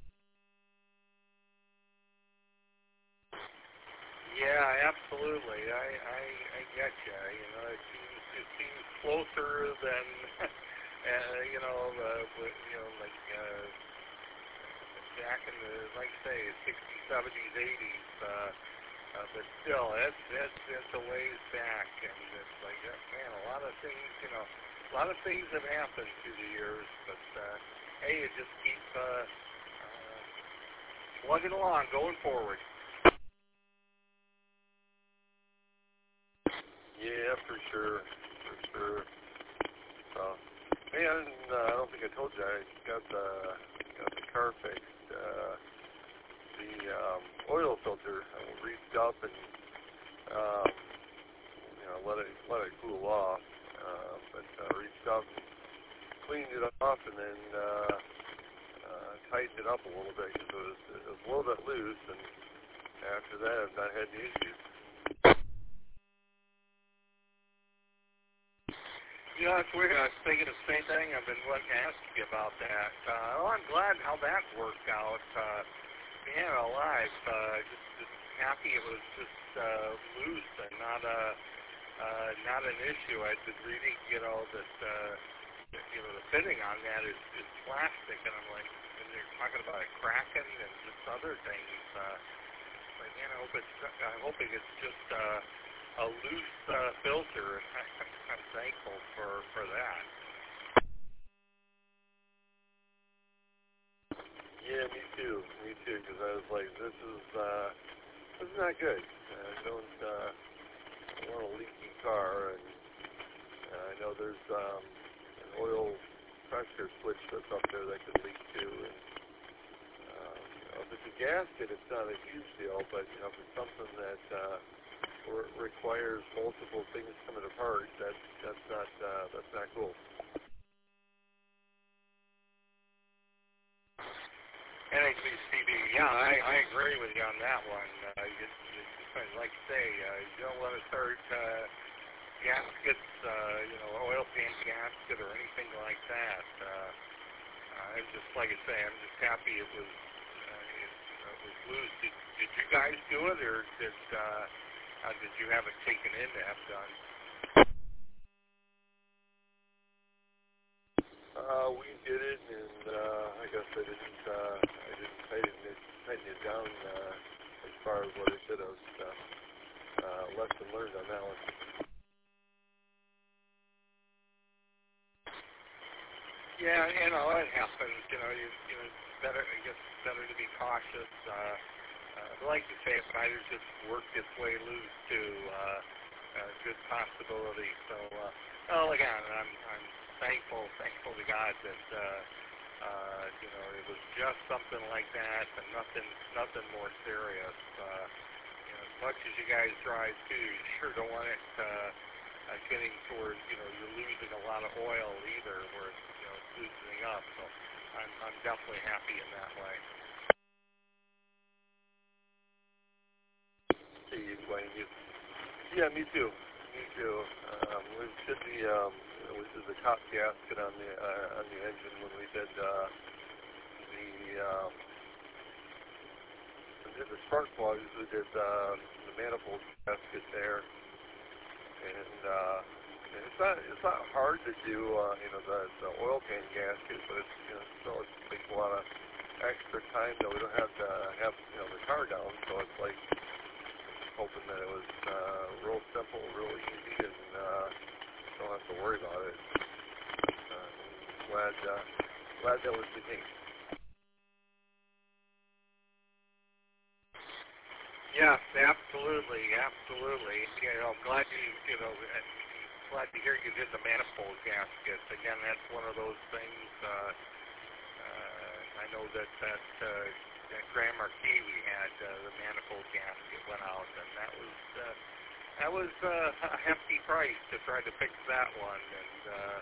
Yeah, absolutely. I get you. It seems closer than back in the, like I say, 60s, 70s, 80s. But still, it's a ways back, and it's like, man, a lot of things have happened through the years. But hey, it just keeps plugging along, going forward. Yeah, for sure. Hey, I don't think I told you, I got the car fixed. The oil filter reached up and let it cool off. But reached up, cleaned it off, and then tightened it up a little bit because it was a little bit loose. And after that, I've not had any issues. Yeah, it's weird. I was thinking the same thing. I've been wanting to ask you about that. I'm glad how that worked out. Man alive, just happy it was just loose and not an issue. I'd been reading, that the fitting on that is plastic, and I'm like, and they're talking about it cracking and just other things. Like, man, I'm hoping it's just a loose filter, and I'm thankful for that. Yeah, me too, because I was like, this is not good. I don't want a leaky car, and I know there's an oil pressure switch that's up there that could leak too, and if it's a gasket, it's not a huge deal, but if it's something that requires multiple things coming apart, that's not cool. NHBCB, yeah, I agree with you on that one. Like I say, you don't want to start gaskets, oil pan gasket or anything like that. I'm just, like I say, I'm just happy it was loose. Did you guys do it, or did you have it taken in to have done? We did it, and I guess I didn't tighten it down as far as what I should have. Lesson learned on that one. Yeah, it happens. It's better. I guess it's better to be cautious. I like to say if either just worked its way loose to a good possibility. So, again, I'm thankful to God that it was just something like that and nothing more serious. As much as you guys drive too, you sure don't want it getting towards you're losing a lot of oil either, where it's loosening up. So I'm definitely happy in that way. Hey, Wayne, yeah, me too. We did the top gasket on the engine when we did the spark plugs. We did the manifold gasket there, and it's not hard to do the oil pan gasket, but it takes a lot of extra time that we don't have to have the car down. So it's like hoping that it was real simple, real easy, and don't have to worry about it. Glad that was the case. Yes, absolutely. Glad glad to hear you did the manifold gasket. Again, that's one of those things. I know that at Grand Marquis we had the manifold gasket went out, and that was a hefty price to try to fix that one. And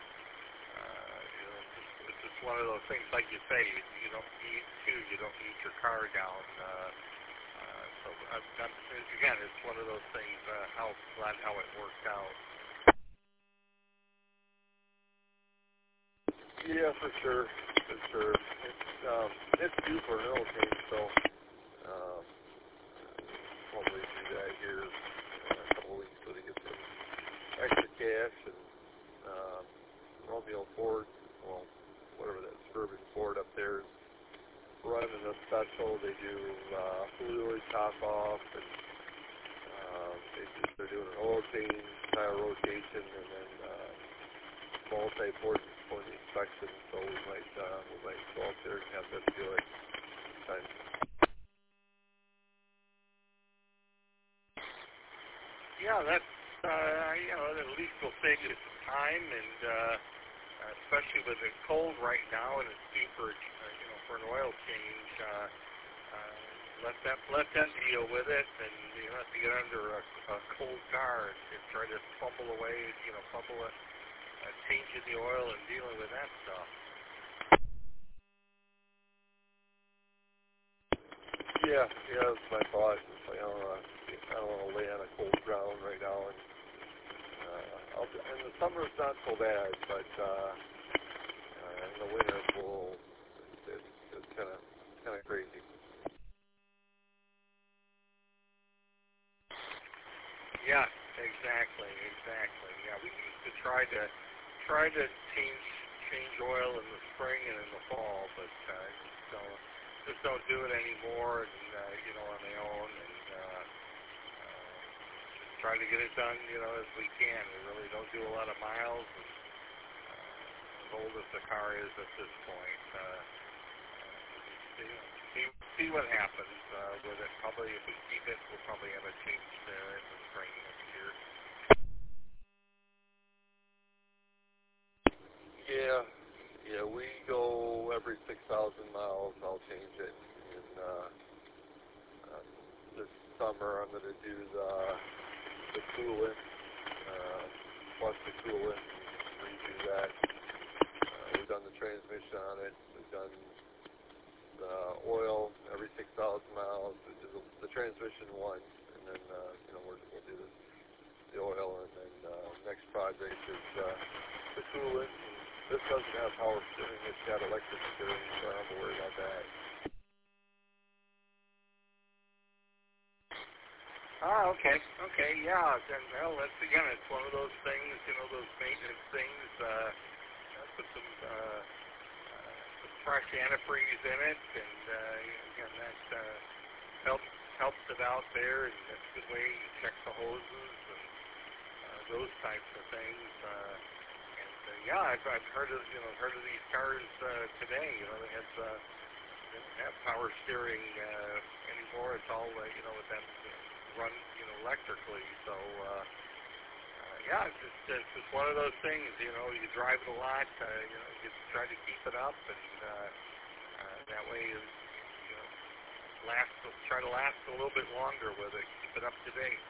it's just one of those things, like you say, you don't need your car down. So again, it's one of those things. Glad how it worked out. Yeah, for sure. It's due for an oil change, so probably do that here in a couple of weeks so to get some extra cash. And Romeo Ford, well, whatever that Suburban Ford up there is running a special. They do fluid top off, and they're doing an oil change, tire rotation, and then multi-port for the inspection. So we might go up there and have them do it sometime. Yeah, that's at least we'll save you some time, and especially with it cold right now and it's due for for an oil change. Let them deal with it, and you don't have to get under a cold car and try to fumble away, changing the oil and dealing with that stuff. Yeah, that's my thought. It's like, I don't want to lay on a cold ground right now, and in the summer it's not so bad, but in the winter it's kind of crazy. Yeah, exactly. Yeah, we used to try to change oil in the spring and in the fall, but just don't do it anymore, and on my own, and just try to get it done, as we can. We really don't do a lot of miles, and as old as the car is at this point, see what happens with it. Probably if we keep it, we'll probably have a change there in the spring next year. Yeah, we go every 6,000 miles. I'll change it. And this summer I'm going to do the coolant, plus the coolant, redo that. We've done the transmission on it. We've done the oil every 6,000 miles. We do the transmission once, and then we'll do the oil, and then next project is the coolant. This doesn't have power steering, it's got electric steering, so I don't have to worry about that. Okay, yeah, then, well, that's, again, it's one of those things, those maintenance things, put some fresh antifreeze in it, and again, that helps it out there, and that's a good way you check the hoses and those types of things. Yeah, I've heard of these cars today. You know, they don't have power steering anymore. It's all with that run electrically. So yeah, it's just one of those things. You know, you drive it a lot. You try to keep it up, and that way you try to last a little bit longer with it. Keep it up to date.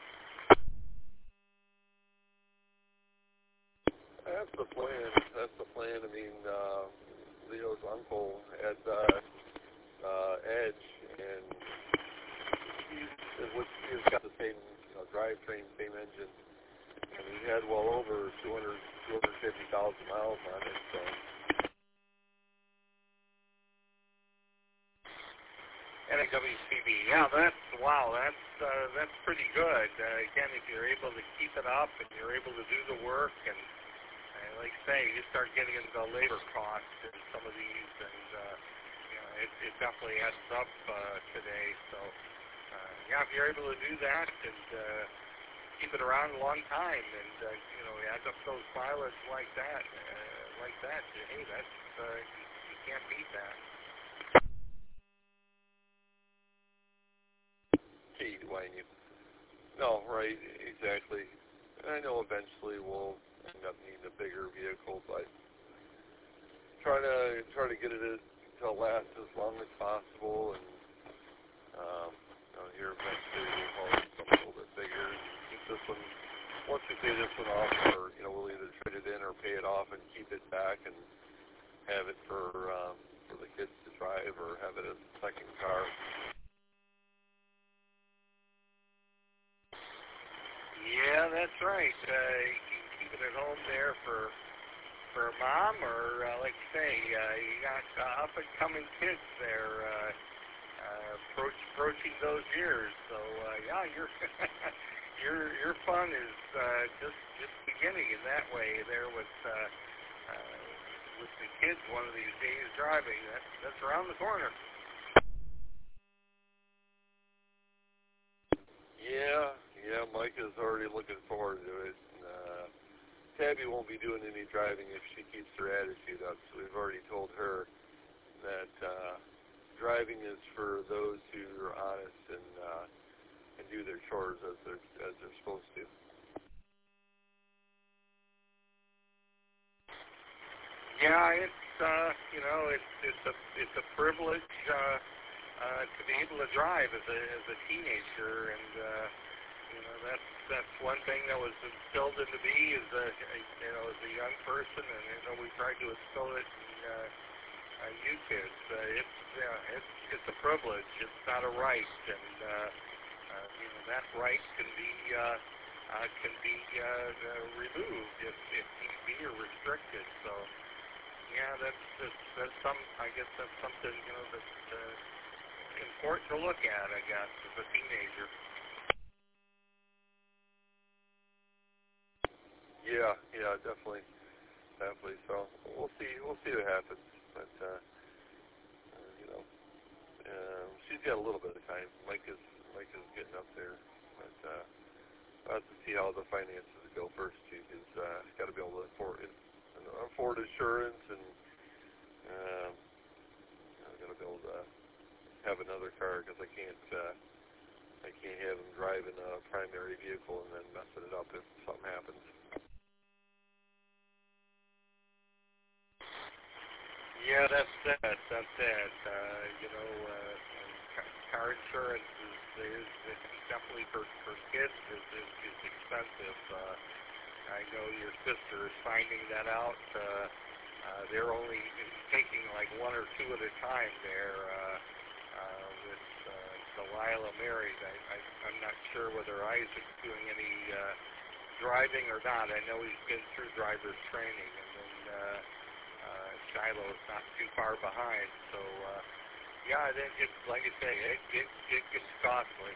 That's the plan. I mean, Leo's uncle had Edge, and he's got the same drivetrain, same engine, and he had well over 250,000 miles on it. So. NWCB, yeah, that's pretty good. Again, if you're able to keep it up and you're able to do the work, and like I say, you start getting into the labor costs in some of these, and it definitely adds up today. So yeah, if you're able to do that and keep it around a long time, and add up those mileage like that, hey, that's you can't beat that. Key, Wayne. No, right, exactly. And I know eventually we'll end up needing a bigger vehicle, but try to get it to last as long as possible, and here eventually we'll probably something a little bit bigger. Keep this one. Once we pay this one off, or we'll either trade it in or pay it off and keep it back and have it for the kids to drive, or have it as a second car. Yeah, that's right. You can keep it at home there for mom, or like you say, you got up and coming kids there, approaching those years. So yeah, your fun is just beginning in that way there with the kids one of these days driving. That's around the corner. Yeah, Mike is already looking forward to it. Tabby won't be doing any driving if she keeps her attitude up, so we've already told her that driving is for those who are honest and do their chores as they're supposed to. Yeah, it's a privilege to be able to drive as a teenager, and that's one thing that was instilled into me as a young person, and we tried to instill it in you kids. It's a privilege. It's not a right, and that right can be removed if need be, or restricted. So yeah, that's something that's important to look at, I guess, as a teenager. Yeah, definitely. So we'll see what happens. But she's got a little bit of time. Mike is getting up there, but we'll have to see how the finances go first too, because he's got to be able to afford insurance, and I've got to be able to have another car, because I can't have him driving a primary vehicle and then messing it up if something happens. Yeah, that's it. Car insurance is definitely for kids is expensive. I know your sister is finding that out. They're only taking like one or two at a time there with Delilah married. I'm not sure whether Isaac's doing any driving or not. I know he's been through driver's training, and then Shiloh is not too far behind. So yeah, it's like I say, it gets costly.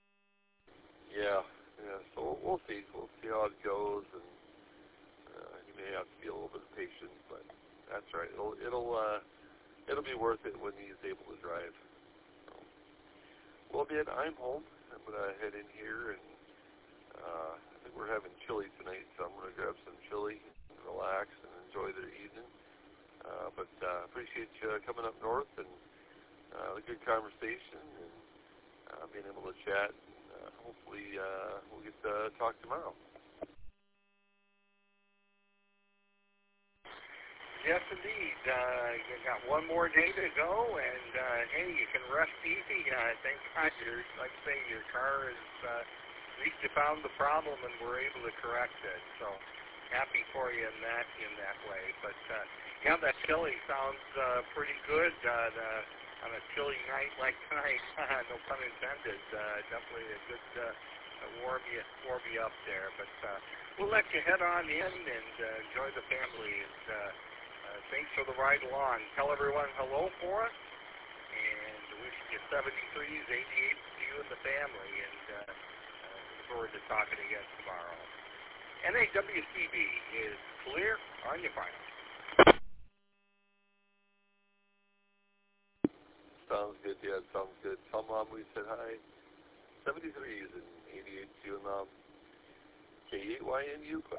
Yeah. So we'll see how it goes, and he may have to be a little bit patient, but that's right. It'll be worth it when he's able to drive. So, well, Ben, I'm home. I'm gonna head in here, and I think we're having chili tonight, so I'm gonna grab some chili, and relax, and enjoy the evening. But appreciate you coming up north and a good conversation and being able to chat. And, hopefully, we'll get to talk tomorrow. Yes, indeed. You got one more day to go, and hey, you can rest easy. Thank God, like I say, your car is at least you found the problem and were able to correct it. So happy for you in that way. But yeah, that chili sounds pretty good on a chilly night like tonight. No pun intended. Definitely a good warm you up there. But we'll let you head on in and enjoy the family. And thanks for the ride along. Tell everyone hello for us, and wishing you 73s, 88s to you and the family, and look forward to talking again tomorrow. NAWCB is clear on your final. Sounds good, yeah, sounds good. Tell Mom we said hi. 73s and 88s to you and Mom. K8YNU.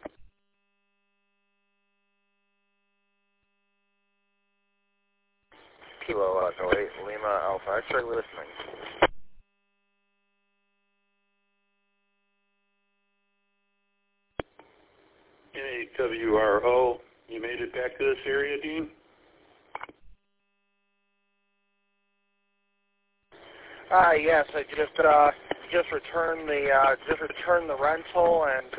Kilo Delay Lima Alpha X-ray listening. NAWRO, you made it back to this area, Dean? Yes, I just returned the rental and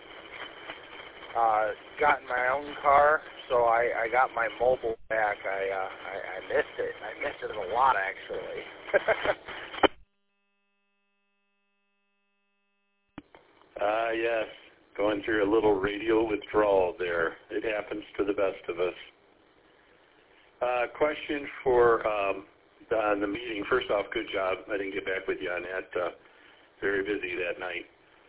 got in my own car, so I got my mobile back. I missed it. I missed it a lot, actually. Yes. Going through a little radio withdrawal there. It happens to the best of us. Question for on the meeting. First off, good job. I didn't get back with you on that. Very busy that night.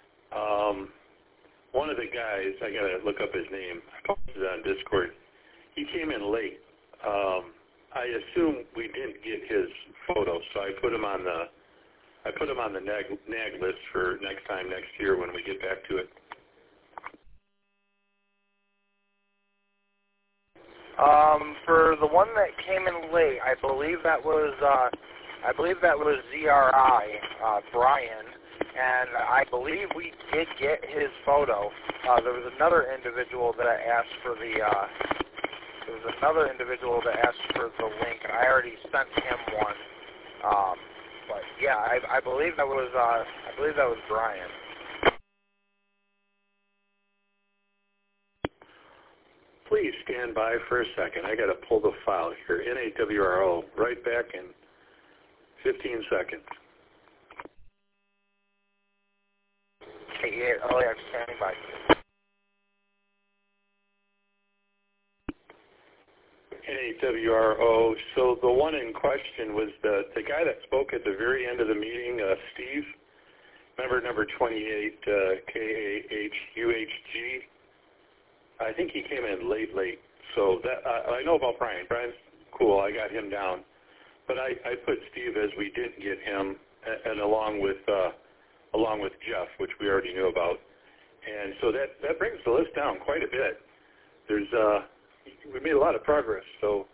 One of the guys, I got to look up his name. I posted it on Discord. He came in late. I assume we didn't get his photo, so I put him on the nag list for next year when we get back to it. For the one that came in late, I believe that was ZRI, Brian, and I believe we did get his photo. There was another individual that asked for the link, and I already sent him one. But yeah, I believe that was Brian. Please stand by for a second. I got to pull the file here. NAWRO, right back in 15 seconds. Yeah, standing by. NAWRO. So the one in question was the guy that spoke at the very end of the meeting, Steve. Member number 28, KAHUHG. I think he came in late. So that I know about Brian. Brian's cool. I got him down. But I put Steve as we didn't get him, and along with Jeff, which we already knew about. And so that brings the list down quite a bit. We made a lot of progress. So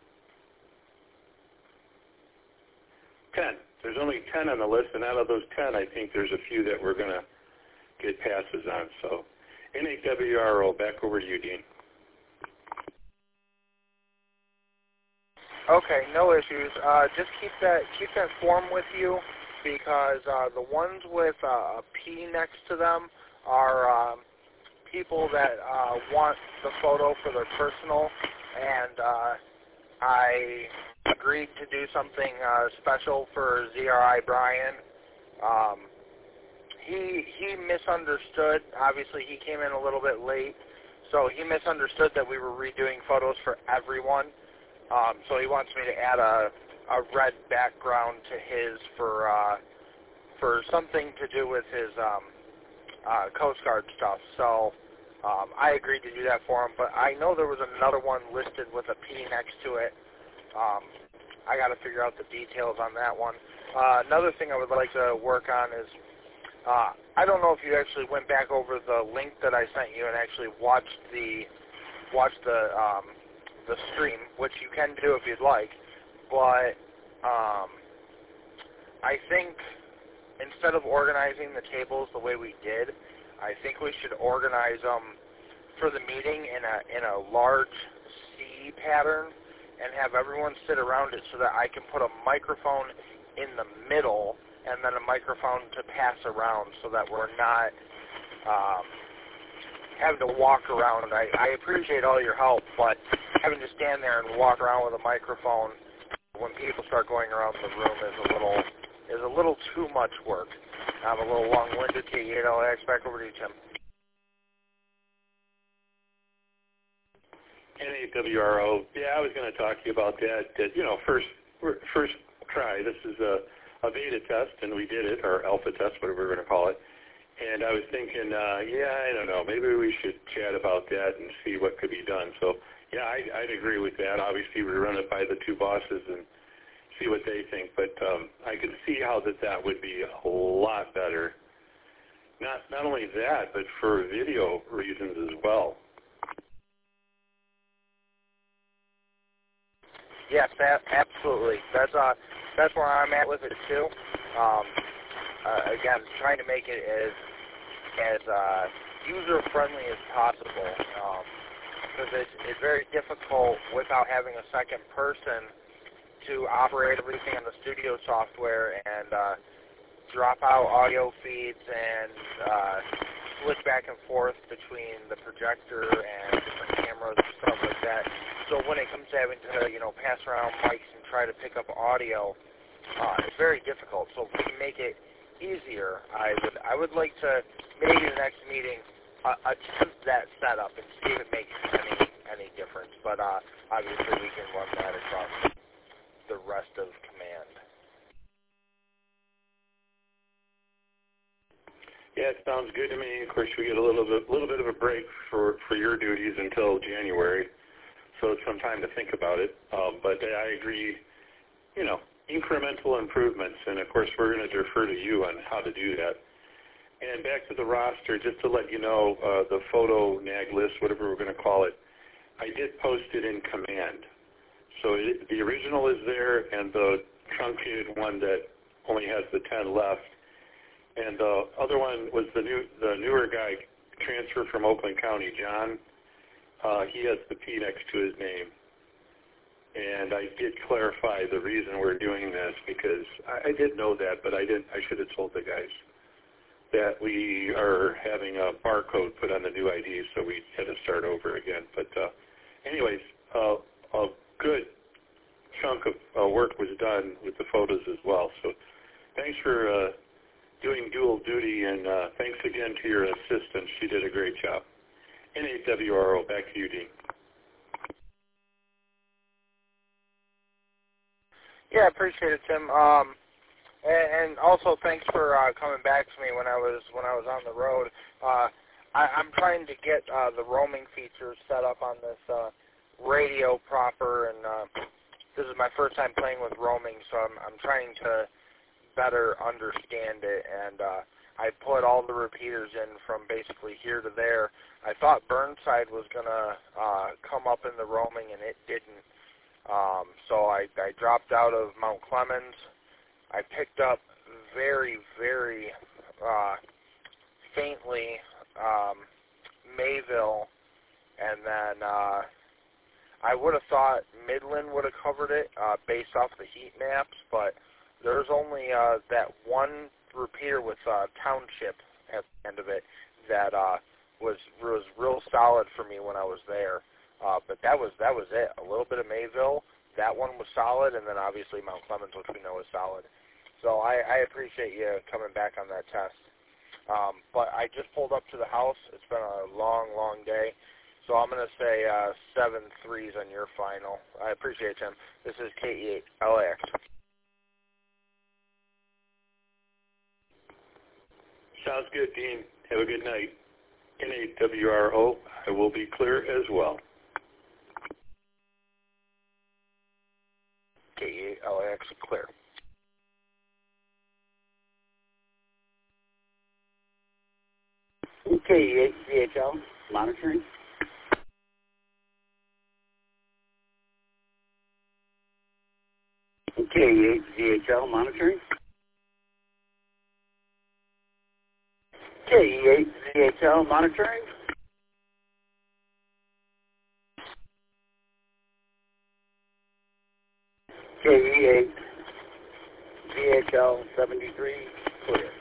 10. There's only 10 on the list, and out of those 10, I think there's a few that we're going to get passes on. So NAWRO, back over to you, Dean. Okay, no issues. Just keep that form with you, because the ones with a P next to them are people that want the photo for their personal, and I agreed to do something special for ZRI Brian. He misunderstood. Obviously, he came in a little bit late, so he misunderstood that we were redoing photos for everyone. So he wants me to add a red background to his for something to do with his Coast Guard stuff. So I agreed to do that for him, but I know there was another one listed with a P next to it. I got to figure out the details on that one. Another thing I would like to work on is, I don't know if you actually went back over the link that I sent you and actually watched the stream, which you can do if you'd like, but I think instead of organizing the tables the way we did, I think we should organize them for the meeting in a large C pattern and have everyone sit around it so that I can put a microphone in the middle and then a microphone to pass around so that we're not having to walk around. I appreciate all your help, but having to stand there and walk around with a microphone when people start going around the room is a little too much work. I'm a little long-winded to you. I'll back over to you, Tim. NAWRO, yeah, I was going to talk to you about that. First try. This is a beta test, and we did it, or alpha test, whatever we're going to call it. And I was thinking, I don't know, maybe we should chat about that and see what could be done. So, yeah, I'd agree with that. Obviously, we run it by the two bosses and see what they think. But I could see how that would be a lot better. Not only that, but for video reasons as well. Yes, absolutely. That's where I'm at with it too. Again, trying to make it as user friendly as possible, because it's very difficult without having a second person to operate everything on the studio software and drop out audio feeds and switch back and forth between the projector and different cameras and stuff like that. So when it comes to having to, pass around mics and try to pick up audio, it's very difficult. So if we can make it easier, I would like to maybe the next meeting attempt that setup and see if it makes any difference. But obviously we can run that across the rest of command. Yeah, it sounds good to me. Of course, we get a little bit of a break for your duties until January, so it's some time to think about it. But I agree, incremental improvements, and of course we're going to defer to you on how to do that. And back to the roster, just to let you know, the photo nag list, whatever we're going to call it, I did post it in command. So the original is there, and the truncated one that only has the 10 left. And the other one was the newer guy, transferred from Oakland County, John. He has the P next to his name. And I did clarify the reason we're doing this, because I did know that, but I should have told the guys that we are having a barcode put on the new ID, so we had to start over again. But anyways, a good chunk of work was done with the photos as well. So thanks for doing dual duty, and thanks again to your assistant. She did a great job. NAWRO, back to you, Dean. Yeah, I appreciate it, Tim. And also thanks for coming back to me when I was on the road. I'm trying to get the roaming features set up on this radio proper, and this is my first time playing with roaming, so I'm trying to better understand it. And I put all the repeaters in from basically here to there. I thought Burnside was gonna come up in the roaming, and it didn't. So I dropped out of Mount Clemens. I picked up very, very faintly Mayville, and then I would have thought Midland would have covered it based off the heat maps, but there's only that one repeater with Township at the end of it that was real solid for me when I was there. But that was it. A little bit of Mayville, that one was solid, and then obviously Mount Clemens, which we know is solid. So I appreciate you coming back on that test. But I just pulled up to the house. It's been a long, long day. So I'm going to say 7 3s on your final. I appreciate it, Tim. This is KE8LAX. Sounds good, Dean. Have a good night. N8WRO, I will be clear as well. K8LAX, clear. K8 VHL, monitoring. K8 VHL, monitoring. K8 VHL, monitoring. K8 VHL 73, clear.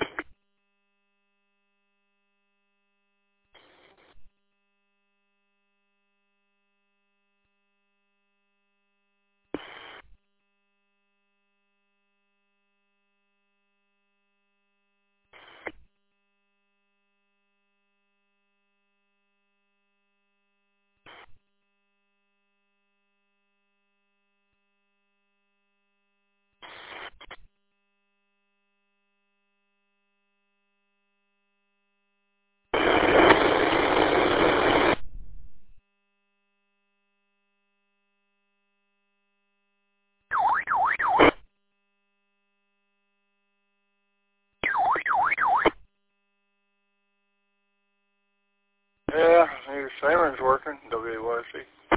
Yeah, your siren's working, WYC.